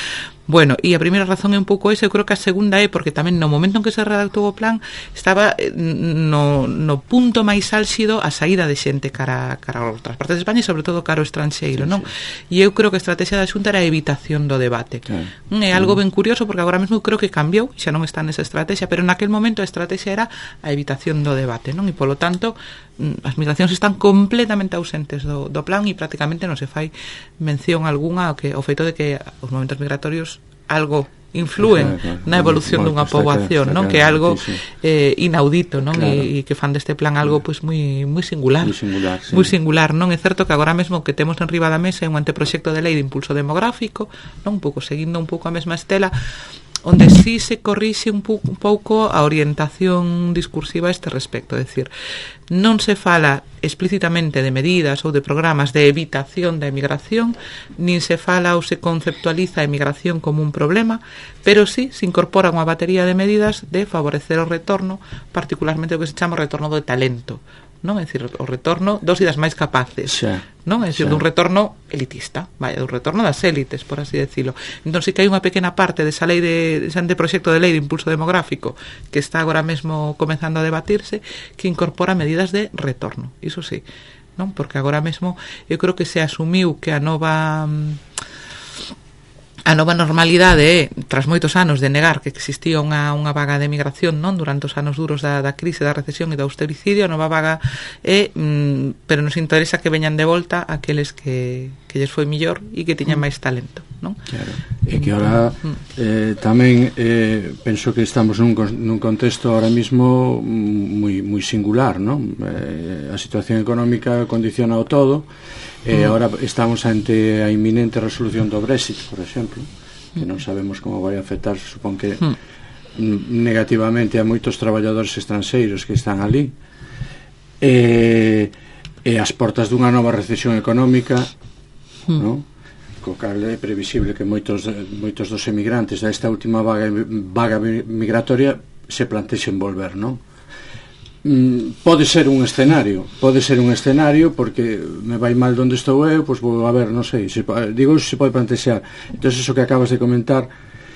Bueno, e a primeira razón é un pouco esa, eu creo que a segunda é porque tamén no momento en que se redactou o plan estaba no, no punto máis álxido a saída de xente cara, cara a outras partes de España e sobre todo cara ao estranxeiro, sí, non? Sí. E eu creo que a estrategia da Xunta era a evitación do debate. Claro. É algo ben curioso porque agora mesmo creo que cambiou, xa non está nesa estrategia, pero naquel momento a estrategia era a evitación do debate, non? E polo tanto as migracións están completamente ausentes do, do plan e prácticamente non se fai mención algunha ao, que, ao feito de que os momentos migratorios algo influen claro, claro, na evolución bueno, dunha poboación, non? Que é algo sí, sí. Eh, inaudito, non? Claro. E, e que fan deste plan algo pois pues, moi moi singular. Moi singular, sí. Moi singular, non? É certo que agora mesmo que temos en riba da mesa é un anteproxecto de lei de impulso demográfico, non? Un pouco seguindo un pouco a mesma estela, onde sí se corrixe un, pu- un pouco a orientación discursiva a este respecto, é dicir, non se fala explícitamente de medidas ou de programas de evitación da emigración, nin se fala ou se conceptualiza a emigración como un problema, pero sí se incorpora unha batería de medidas de favorecer o retorno, particularmente o que se chama o retorno do talento, non? É dicir, o retorno dos e das máis capaces, xa, non? É dicir, xa. Dun retorno elitista, vaya, dun retorno das élites, por así decirlo. Entón, sí que hai unha pequena parte desa lei de, dese anteproxecto de lei de impulso demográfico que está agora mesmo comenzando a debatirse, que incorpora medidas de retorno, iso sí, non? Porque agora mesmo eu creo que se asumiu que a nova... A nova normalidade é, tras moitos anos de negar que existía unha, unha vaga de migración, non, durante os anos duros da, da crise, da recesión e do austericidio, a nova vaga é, mm, pero nos interesa que veñan de volta aqueles que, que lles foi millor e que tiñan máis talento, non? Claro. E que ahora eh, tamén eh, penso que estamos nun, nun contexto ahora mismo moi, moi singular, non? Eh, a situación económica condiciona o todo. E eh, agora estamos ante a inminente resolución do Brexit, por exemplo, que non sabemos como vai afectar, supón que negativamente a moitos traballadores estranxeiros que están ali, e, e as portas dunha nova recesión económica, non? Co cal é previsible que moitos, moitos dos emigrantes desta última vaga, vaga migratoria se plantexen volver, non? Mm, pode ser un escenario, pode ser un escenario porque me vai mal onde estou eu, pois vou a ver, non sei, se, digo se pode plantexar. Entonces eso que acabas de comentar,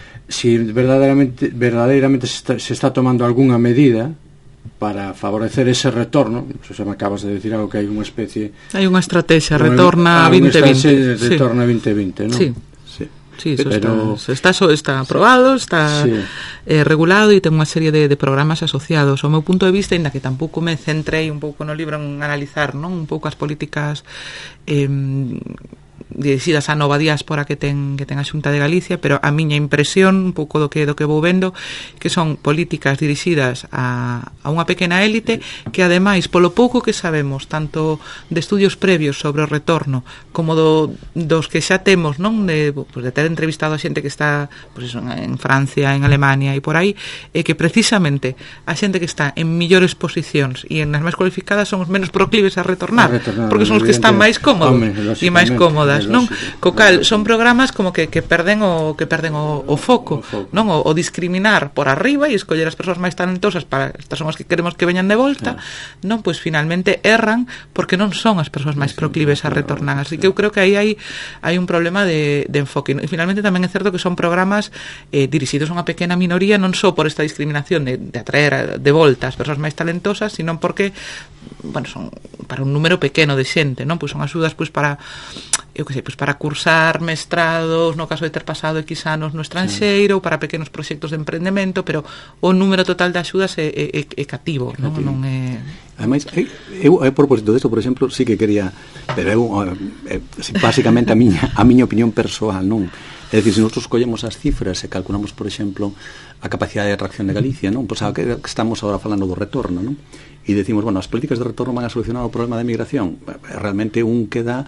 si verdadeiramente verdadeiramente se está, se está tomando algunha medida para favorecer ese retorno, se me acabas de decir algo que hai unha especie, hai unha estrategia, retorna vinte vinte, retorna vinte vinte, non? Sí. Sí, eso pero... está, está, está aprobado, está sí. eh, regulado e ten unha serie de, de programas asociados. O meu punto de vista, ainda que tampouco me centrei un pouco no libro en analizar, non, un pouco as políticas eh, dirixidas á nova diáspora que ten que ten a Xunta de Galicia, pero a miña impresión, un pouco do que do que vou vendo, que son políticas dirixidas a, a unha pequena élite que ademais, polo pouco que sabemos, tanto de estudios previos sobre o retorno como do, dos que xa temos, non, de, pues, de ter entrevistado a xente que está pues, eso, en Francia, en Alemania e por aí, é que precisamente a xente que está en millores posicións e en as máis cualificadas son os menos proclives a retornar, a retornar porque son os que están máis cómodos e máis cómodas, non? Co cal son programas como que, que perden o que perden o, o foco, o foco. Non? O, o discriminar por arriba e escoller as persoas máis talentosas para estas son as que queremos que veñan de volta, claro. Non, pois finalmente erran porque non son as persoas máis proclives a retornar. Así que eu creo que aí hai hai un problema de, de enfoque. E finalmente tamén é certo que son programas eh, dirixidos a unha pequena minoría, non só por esta discriminación de, de atraer de volta as persoas máis talentosas, sino porque bueno, son para un número pequeno de xente, non? Pois son axudas pois para eu que sei, pois para cursar mestrados no caso de ter pasado X anos no estranxeiro, sí. Para pequenos proxectos de emprendemento, pero o número total de axudas é, é, é cativo, non, non é... Ademais, eu, a propósito desto, por exemplo, sí que quería, pero eu, é, basicamente a miña, a miña opinión persoal, non? É dicir, se nosotros collemos as cifras e calculamos, por exemplo, a capacidade de atracción de Galicia, non? Pois que estamos agora falando do retorno, non? E decimos, bueno, as políticas de retorno van a solucionar o problema da migración. Realmente un queda...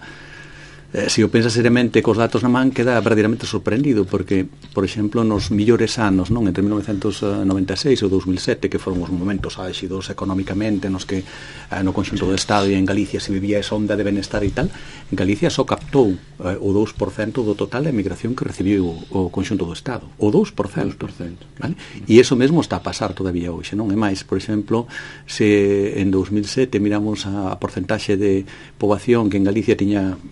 Eh, se o pensa seriamente cos datos na man queda verdadeiramente sorprendido porque, por exemplo, nos millores anos, non, entre mil novecentos noventa e seis e dous mil sete, que foron os momentos álxidos económicamente nos que eh, no conxunto do Estado e en Galicia se vivía esa onda de benestar e tal, en Galicia só captou eh, o dous por cento do total de emigración que recibiu o, o conxunto do Estado, o dous por cento, dous por cento. Vale? E iso mesmo está a pasar todavía hoxe, non é máis, por exemplo, se en dous mil sete miramos a, a porcentaxe de poboación que en Galicia tiña, digamos, a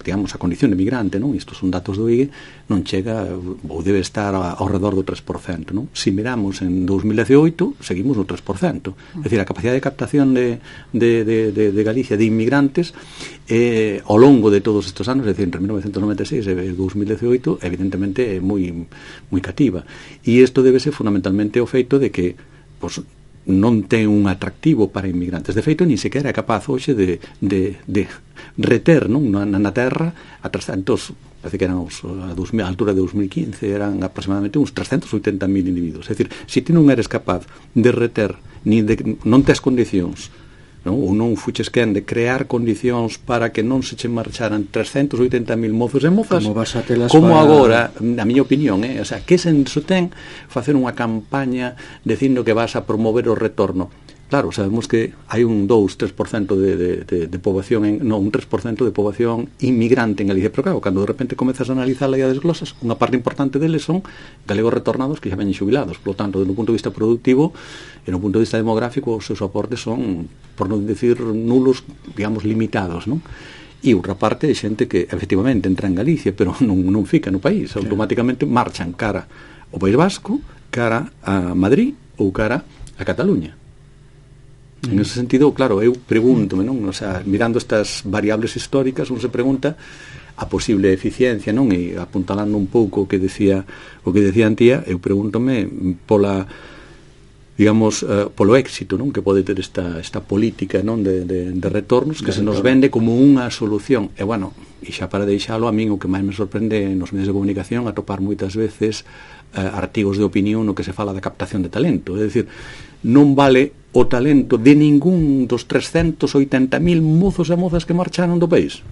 condición de migrante, non? Isto son datos do I E, non chega ou debe estar ao redor do tres por cento, non? Se miramos en dos mil diecioito, seguimos no tres por cento. É dicir, a capacidade de captación de, de, de, de, de Galicia de inmigrantes eh, ao longo de todos estes anos, é dicir, entre mil novecentos noventa e seis e dos mil diecioito, evidentemente é moi, moi cativa. E isto debe ser fundamentalmente o feito de que pues, non ten un atractivo para inmigrantes. De feito, ni sequera é capaz hoxe de, de, de reter, non, na, na terra a trescentos, parece que eran os, a, dos mil, a altura de dos mil quince eran aproximadamente uns trescentos oitenta mil individuos. É dicir, se ti non eres capaz de reter, ni de, non tes condicións, non? Ou non fuches quen de crear condicións para que non se che marcharan trescentos oitenta mil mozos e mozas, como, vas a telas como para... agora, a miña opinión, eh? O sea, que senso ten facer unha campaña dicindo que vas a promover o retorno? Claro, sabemos que hai un dos, tres por cento de, de, de, de poboación, en, non, un tres por cento de poboación inmigrante en Galicia, pero claro, cando de repente comezas a analizar e a desglosas, unha parte importante deles son galegos retornados que xa veñen xubilados, por lo tanto, desde un punto de vista productivo e no punto de vista demográfico, os seus aportes son, por non decir nulos, digamos, limitados, non? E outra parte é xente que efectivamente entra en Galicia, pero non, non fica no país, automáticamente marchan cara ao País Vasco, cara a Madrid ou cara a Cataluña. En ese sentido, claro, eu pregúntome, non? O sea, mirando estas variables históricas, un se pregunta a posible eficiencia, non? E apuntalando un pouco o que decía o que decía Antía, eu pregúntome pola, digamos, uh, polo éxito, non? Que pode ter esta esta política, non? De, de, de retornos que se nos vende como unha solución. E bueno, e xa para deixalo, a min o que máis me sorprende nos medios de comunicación atopar moitas veces uh, artigos de opinión no que se fala da captación de talento, é dicir, non vale o talento de ningún dos trescentos oitenta mil mozos e mozas que marcharon do país.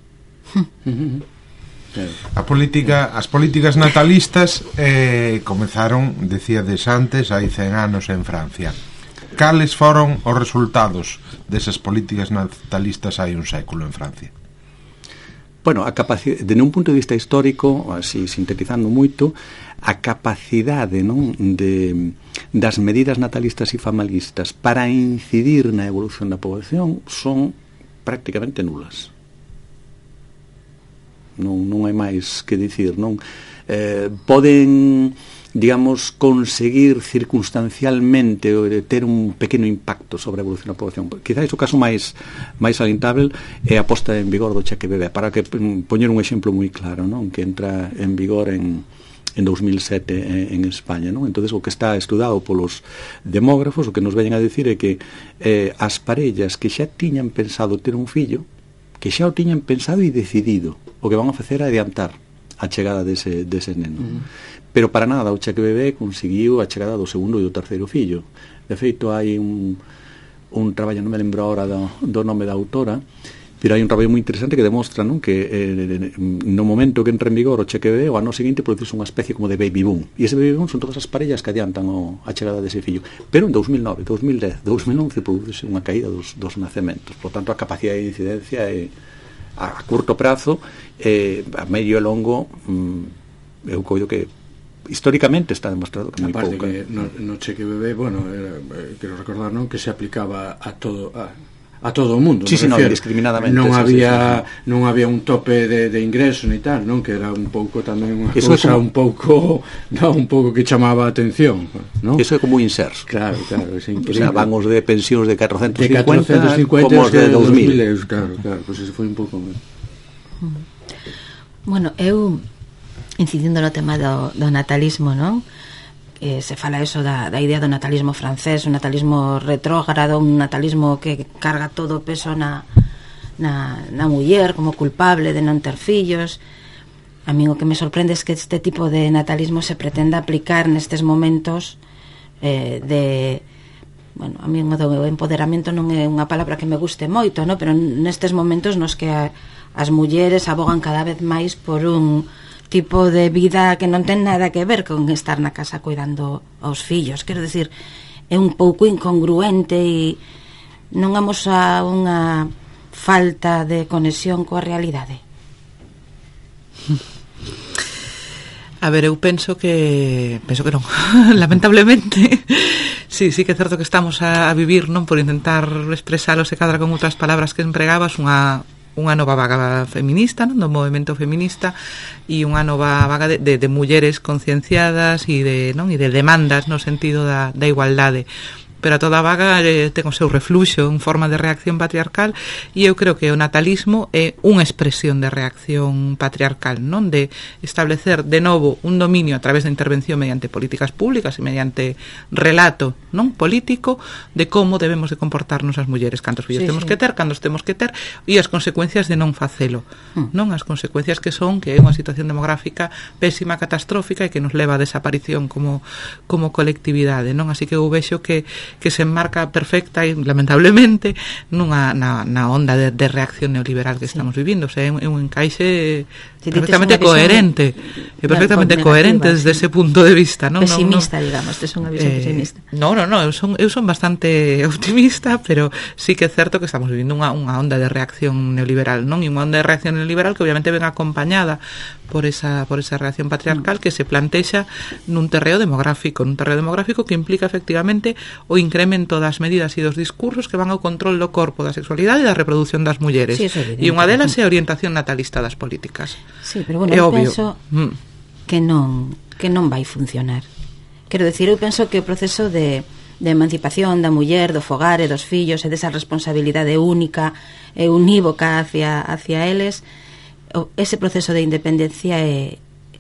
A política, as políticas natalistas eh, comezaron, decíades antes, hai cen anos en Francia. Cales foron os resultados desas políticas natalistas hai un século en Francia? Bueno, a capacidade, de un punto de vista histórico, así sintetizando moito, a capacidade, non, de das medidas natalistas e familistas para incidir na evolución da poboación son prácticamente nulas. Non, non hai máis que dicir, non? Eh, poden, digamos, conseguir circunstancialmente ter un pequeno impacto sobre a evolución da poboación. Quizás o caso máis máis salientável é a posta en vigor do cheque bebé, para que poñer un exemplo moi claro, non? Que entra en vigor en en dos mil sete en España, non? Entonces o que está estudado polos demógrafos, o que nos veñen a dicir é que eh, as parellas que xa tiñan pensado ter un fillo, que xa o tiñan pensado e decidido, o que van a facer é adiantar a chegada dese, dese neno. Uh-huh. Pero para nada o cheque bebé conseguiu a chegada do segundo e do terceiro fillo. De feito, hai un, un traballo, non me lembro agora do, do nome da autora, pero hai un traballo moi interesante que demostra, non, que eh, no momento que entra en vigor o cheque bebé, o ano seguinte produce unha especie como de baby boom. E ese baby boom son todas as parellas que adiantan o, a chegada dese fillo. Pero en dos mil nove, dos mil dez, dos mil once produce unha caída dos, dos nacementos. Por tanto, a capacidade de incidencia é a curto prazo, eh, a medio e longo, mm, eu coido que históricamente está demostrado que moi pouca. Aparte que no, no cheque bebé, bueno, era, eh, quero recordar, non, que se aplicaba a todo a, a todo o mundo. Sí, sí, non, indiscriminadamente. Non sí, había sí, sí. non había un tope de, de ingreso ni tal, non, que era un pouco tamén unha Eso cousa como... un pouco, no, un pouco que chamaba a atención, non? Eso é como un inserso. Claro, claro, é increíble. O sea, van os de pensións de catrocentos cincuenta, de catrocentos cincuenta como os de dos mil. Claro, claro, pois pues eso foi un pouco. Bueno, eu incidindo no tema do, do natalismo, non? Que se fala eso da, da idea do natalismo francés, un natalismo retrógrado, un natalismo que carga todo o peso na, na, na muller como culpable de non ter fillos. A mí o que me sorprende é que este tipo de natalismo se pretenda aplicar nestes momentos eh, de... Bueno, a mí o do empoderamento non é unha palabra que me guste moito, no? Pero nestes momentos nos que a, as mulleres abogan cada vez máis por un tipo de vida que non ten nada que ver con estar na casa cuidando aos fillos. Quero decir, é un pouco incongruente e non vamos a unha falta de conexión coa realidade. A ver, eu penso que penso que non, lamentablemente. Sí, sí que é certo que estamos a, a vivir, non, por intentar expresalos e cadra con outras palabras que empregabas, unha unha nova vaga feminista, non, do movemento feminista, e unha nova vaga de, de, de mulleres concienciadas e de, non, e de demandas no sentido da, da igualdade. Pero a toda vaga eh, ten o seu refluxo en forma de reacción patriarcal, e eu creo que o natalismo é unha expresión de reacción patriarcal, non, de establecer de novo un dominio a través da intervención mediante políticas públicas e mediante relato, non, político de como debemos de comportarnos as mulleres, cantos fillos sí, temos sí. que ter, cantos temos que ter, e as consecuencias de non facelo, mm. non, as consecuencias que son que é unha situación demográfica pésima, catastrófica, e que nos leva a desaparición como como colectividade, non? Así que eu vexo que que se enmarca perfecta e lamentablemente nunha na, na onda de, de reacción neoliberal que sí. estamos vivindo, o sea, é un, un encaixe sí, perfectamente coherente e perfectamente coherente desde sí. ese punto de vista, non? Pesimista, no, no, digamos, tes unha visión eh, pesimista. No, no, no, eu son, eu son bastante optimista, pero sí que é certo que estamos vivindo unha, unha onda de reacción neoliberal, non? E unha onda de reacción neoliberal que obviamente ven acompañada por esa por esa reacción patriarcal mm. que se plantexa nun terreo demográfico, nun terreo demográfico que implica efectivamente o incremento das medidas e dos discursos que van ao control do corpo, da sexualidade e da reproducción das mulleres. Sí, e unha delas é a orientación natalista das políticas. Sí, pero bueno, eu penso mm. que non que non vai funcionar. Quero decir, eu penso que o proceso de, de emancipación da muller, do fogar e dos fillos e desa responsabilidade única e unívoca hacia, hacia eles, ese proceso de independencia é,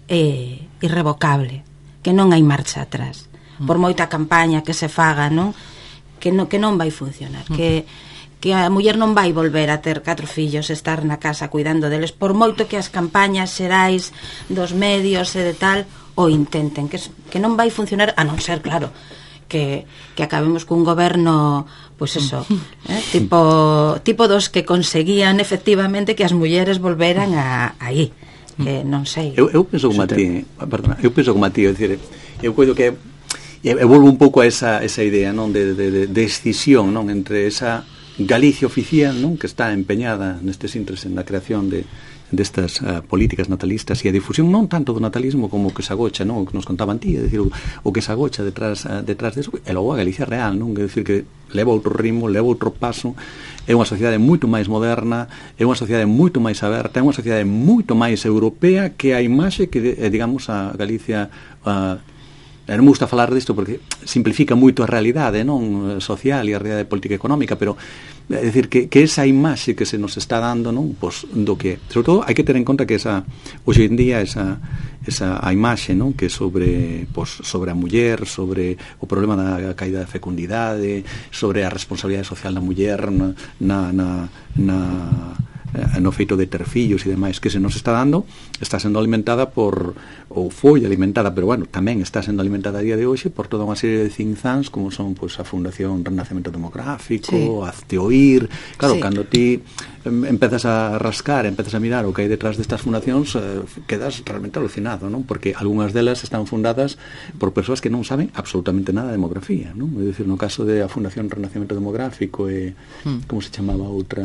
é irrevocable, que non hai marcha atrás. Por moita campaña que se faga, non? Que non, que non vai funcionar, que que a muller non vai volver a ter catro fillos, estar na casa cuidando deles, por moito que as campañas xerais dos medios e de tal o intenten, que, que non vai funcionar, a non ser, claro, que, que acabemos cun goberno, pois pues eso, eh, tipo tipo dos que conseguían efectivamente que as mulleres volveran a aí, que non sei. Eu, eu penso como a ti, perdona, eu penso como a ti, é dicir, eu coido que eu volvo un pouco a esa, esa idea, non, de, de, de, de escisión, non, entre esa Galicia oficial, non, que está empeñada nestes intres en a creación de destas uh, políticas natalistas e a difusión non tanto do natalismo como que se agocha, non, o que nos contaban ti, é dicir, o, o que se agocha detrás uh, detrás deso, e logo a Galicia real, non, é dicir que leva outro ritmo, leva outro paso, é unha sociedade moito máis moderna, é unha sociedade moito máis aberta, é unha sociedade moito máis europea que a imaxe que, eh, digamos, a Galicia uh, non me gusta falar disto porque simplifica moito a realidade, non, social e a realidade política e económica, pero é dicir que, que esa imaxe que se nos está dando, non, pois do que, sobre todo hai que ter en conta que esa hoxe en día esa esa a imaxe, non, que sobre pois sobre a muller, sobre o problema da caída da fecundidade, sobre a responsabilidade social da muller na na na, na no feito de ter fillos e demais que se nos está dando, está sendo alimentada por, ou foi alimentada, pero bueno, tamén está sendo alimentada a día de hoxe por toda unha serie de think tanks como son pois, a Fundación Renacemento Demográfico, sí. Azteoir, claro, sí. Cando ti empezas a rascar, empezas a mirar o que hai detrás destas fundacións, eh, quedas realmente alucinado, non? Porque algunhas delas están fundadas por persoas que non saben absolutamente nada de demografía, non? É dicir, no caso de a Fundación Renacemento Demográfico e, hmm. como se chamaba outra...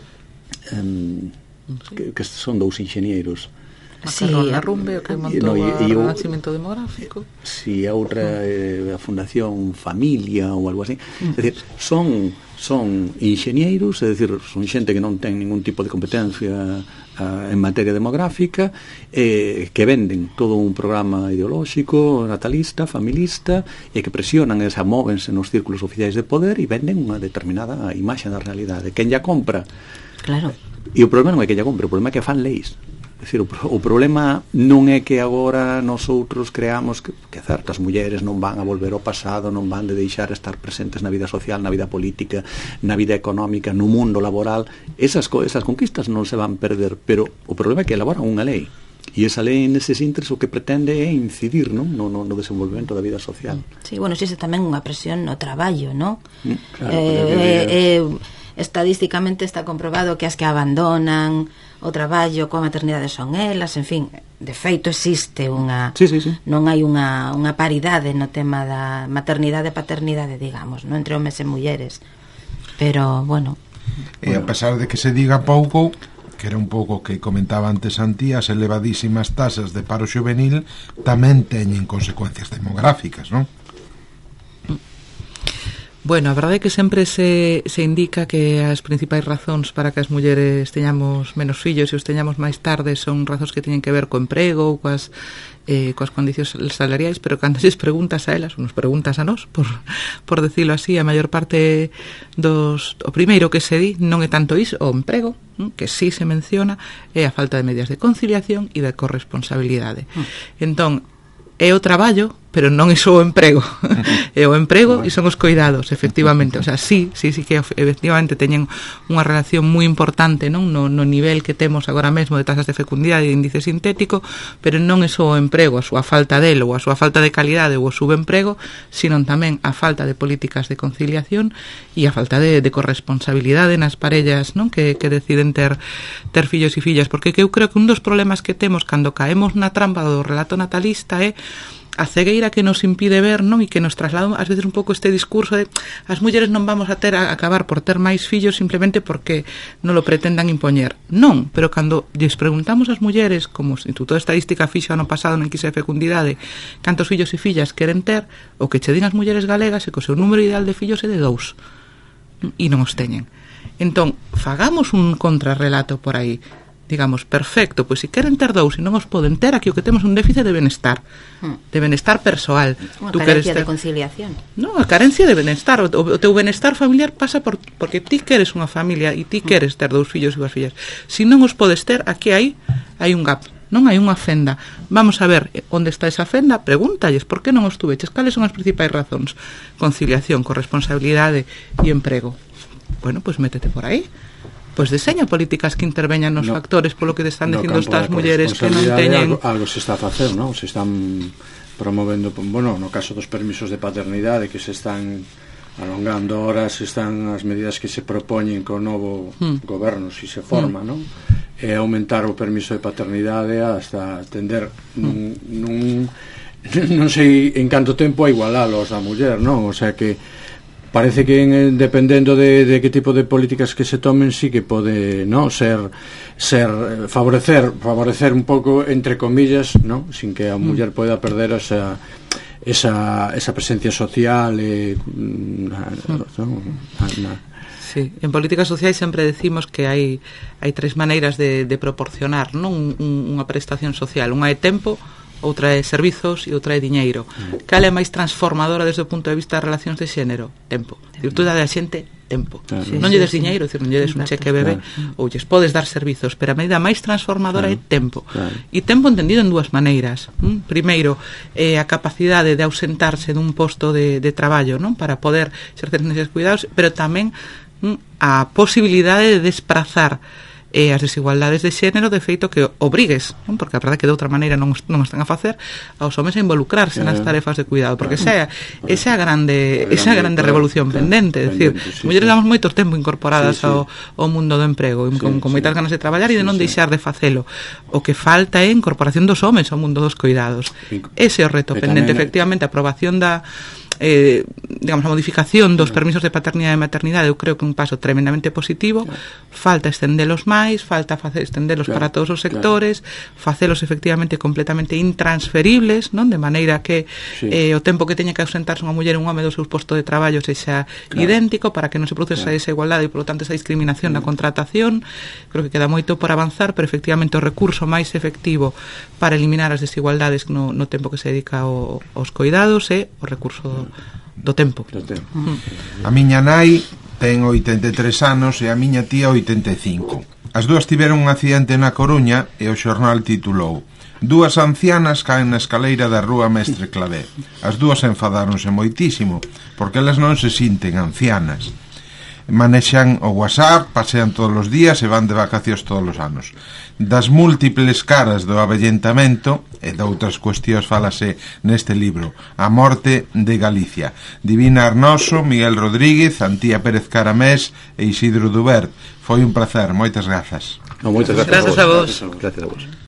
Um, que, que son dous inxeñeiros, sí, a Rumbe que montou no, o Renacemento Demográfico, si, sí, a outra eh, a Fundación Familia ou algo así, mm. é dicir, son son inxeñeiros, é dicir, son xente que non ten ningún tipo de competencia uh, en materia demográfica, eh, que venden todo un programa ideolóxico, natalista, familista, e que presionan e se móvense nos círculos oficiais de poder e venden unha determinada imaxe da realidade. Quen ya compra. Claro. E o problema non é que ella compre, o problema é que fan leis. É dicir, o, o problema non é que agora nosotros creamos que, que certas mulleres non van a volver ao pasado, non van de deixar estar presentes na vida social, na vida política, na vida económica, no mundo laboral. Esas, esas conquistas non se van perder, pero o problema é que elaboran unha lei. E esa lei neses intres o que pretende é incidir, non? No, no, no desenvolvemento da vida social. Sí, bueno, si é tamén unha presión no traballo, non? Mm, claro, eh, eh, estadísticamente está comprobado que as que abandonan o traballo coa maternidade son elas, en fin, de feito existe unha sí, sí, sí. non hai unha, unha paridade no tema da maternidade e paternidade, digamos, non entre homes e mulleres, pero bueno, e a pesar de que se diga pouco, que era un pouco que comentaba antes Antí, as elevadísimas tasas de paro xuvenil tamén teñen consecuencias demográficas, non? Bueno, a verdade é que sempre se, se indica que as principais razóns para que as mulleres teñamos menos fillos e os teñamos máis tarde son razóns que teñen que ver co emprego ou coas, eh, coas condicións salariais, pero cando lles preguntas a elas, ou nos preguntas a nós, por, por decirlo así, a maior parte dos... O primeiro que se di non é tanto iso, o emprego, que sí se menciona, é a falta de medidas de conciliación e de corresponsabilidade. Mm. Entón, é o traballo, pero non é só o emprego. É o emprego e son os coidados, efectivamente. O sea, sí, sí, sí que efectivamente teñen unha relación moi importante, non, no, no nivel que temos agora mesmo de tasas de fecundidade e de índice sintético, pero non é só o emprego, a súa falta dele ou a súa falta de calidade ou o subemprego, sino tamén a falta de políticas de conciliación e a falta de, de corresponsabilidade nas parellas, non, que, que deciden ter, ter fillos e fillas, porque que eu creo que un dos problemas que temos cando caemos na trampa do relato natalista é a cegueira que nos impide ver, non, e que nos traslada ás veces un pouco este discurso de as mulleres non vamos a ter a acabar por ter máis fillos simplemente porque non lo pretendan impoñer. Non, pero cando lles preguntamos ás mulleres, como o Instituto de Estadística fixo ano pasado no enquisa de fecundidade, cantos fillos e fillas queren ter, o que che din as mulleres galegas é que o seu número ideal de fillos é de dous e non os teñen. Entón, fagamos un contrarrelato por aí. Digamos, perfecto, pois se queren ter dous e non os poden ter, aquí o que temos un déficit de benestar, de benestar persoal. Unha carencia ter... de conciliación. Non, a carencia de benestar. O, o teu benestar familiar pasa por porque ti queres unha familia e ti queres ter dous fillos e dúas fillas. Se non os podes ter, aquí hai hai un gap, non hai unha fenda. Vamos a ver onde está esa fenda, pregúntalles por que non os tuveches, cales son as principais razóns? Conciliación, corresponsabilidade e emprego. Bueno, pois métete por aí. Pois deseña políticas que interveñan nos no, factores polo que te están no dicindo estas mulleres que non teñen... Algo, algo se está a facer, non? Se están promovendo, bueno, no caso dos permisos de paternidade que se están alongando ahora, se están as medidas que se propoñen co novo mm. goberno, si se forma, mm. non? E aumentar o permiso de paternidade hasta atender nun, nun, non sei en canto tempo a igualalos a muller, non? O sea que parece que en, dependendo de, de que tipo de políticas que se tomen sí que pode, no, ser ser favorecer favorecer un pouco entre comillas, no, sin que a muller poida perder esa esa esa presencia social e no, no, sí, en políticas sociais sempre decimos que hai hai tres maneiras de, de proporcionar, non, un, unha prestación social, unha é tempo, outra é servizos e outra é diñeiro. Mm. Cal é máis transformadora desde o punto de vista das relacións de xénero? Tempo. Tempo. Tú dá a xente tempo. Claro. Sí, non lle des sí, diñeiro, sí. Non lle des un cheque bebé, claro. Ou lles podes dar servizos, pero a medida máis transformadora claro. É tempo. Claro. E tempo entendido en dúas maneiras. ¿Mm? Primeiro, eh, a capacidade de ausentarse dun posto de, de traballo, non, para poder exercer neses cuidados, pero tamén ¿mm? A posibilidade de desprazar e as desigualdades de xénero de feito que obrigues, non? Porque a verdade que de outra maneira non, non están a facer aos homes a involucrarse nas tarefas de cuidado, porque esa é esa grande esa grande revolución pendente, é dicir, as mulleres damos moito tempo incorporadas sí, sí. Ao, ao mundo do emprego, sí, con, con moitas ganas de traballar e de non sí, deixar de facelo. O que falta é a incorporación dos homes ao mundo dos cuidados. Ese é o reto pendente, efectivamente, a aprobación da Eh, digamos, a modificación dos permisos de paternidade e maternidade eu creo que é un paso tremendamente positivo, claro. Falta estendelos máis, falta facer estendelos claro, para todos os sectores, claro. Facelos efectivamente completamente intransferibles, non, de maneira que sí. eh, o tempo que teña que ausentarse unha muller e un home do seu posto de traballo sexa claro. Idéntico para que non se produce claro. Esa desigualdade e, polo tanto, esa discriminación claro. Na contratación. Creo que queda moito por avanzar, pero efectivamente o recurso máis efectivo para eliminar as desigualdades no, no tempo que se dedica ao, aos coidados é o recurso do tempo. Do tempo. A miña nai ten oitenta e tres anos e a miña tía oitenta e cinco. As dúas tiveron un accidente na Coruña e o xornal titulou Dúas ancianas caen na escaleira da rúa Mestre Clavé. As dúas enfadáronse moitísimo porque elas non se sinten ancianas. Manexan o WhatsApp, pasean todos os días e van de vacacións todos os anos. Das múltiples caras do avellentamento e de outras cuestións falase neste libro. A morte de Galicia. Divina Arnoso, Miguel Rodríguez, Antía Pérez Caramés e Isidro Dubert. Foi un placer, moitas grazas. No, moitas grazas, grazas a vos. Gracias a vos.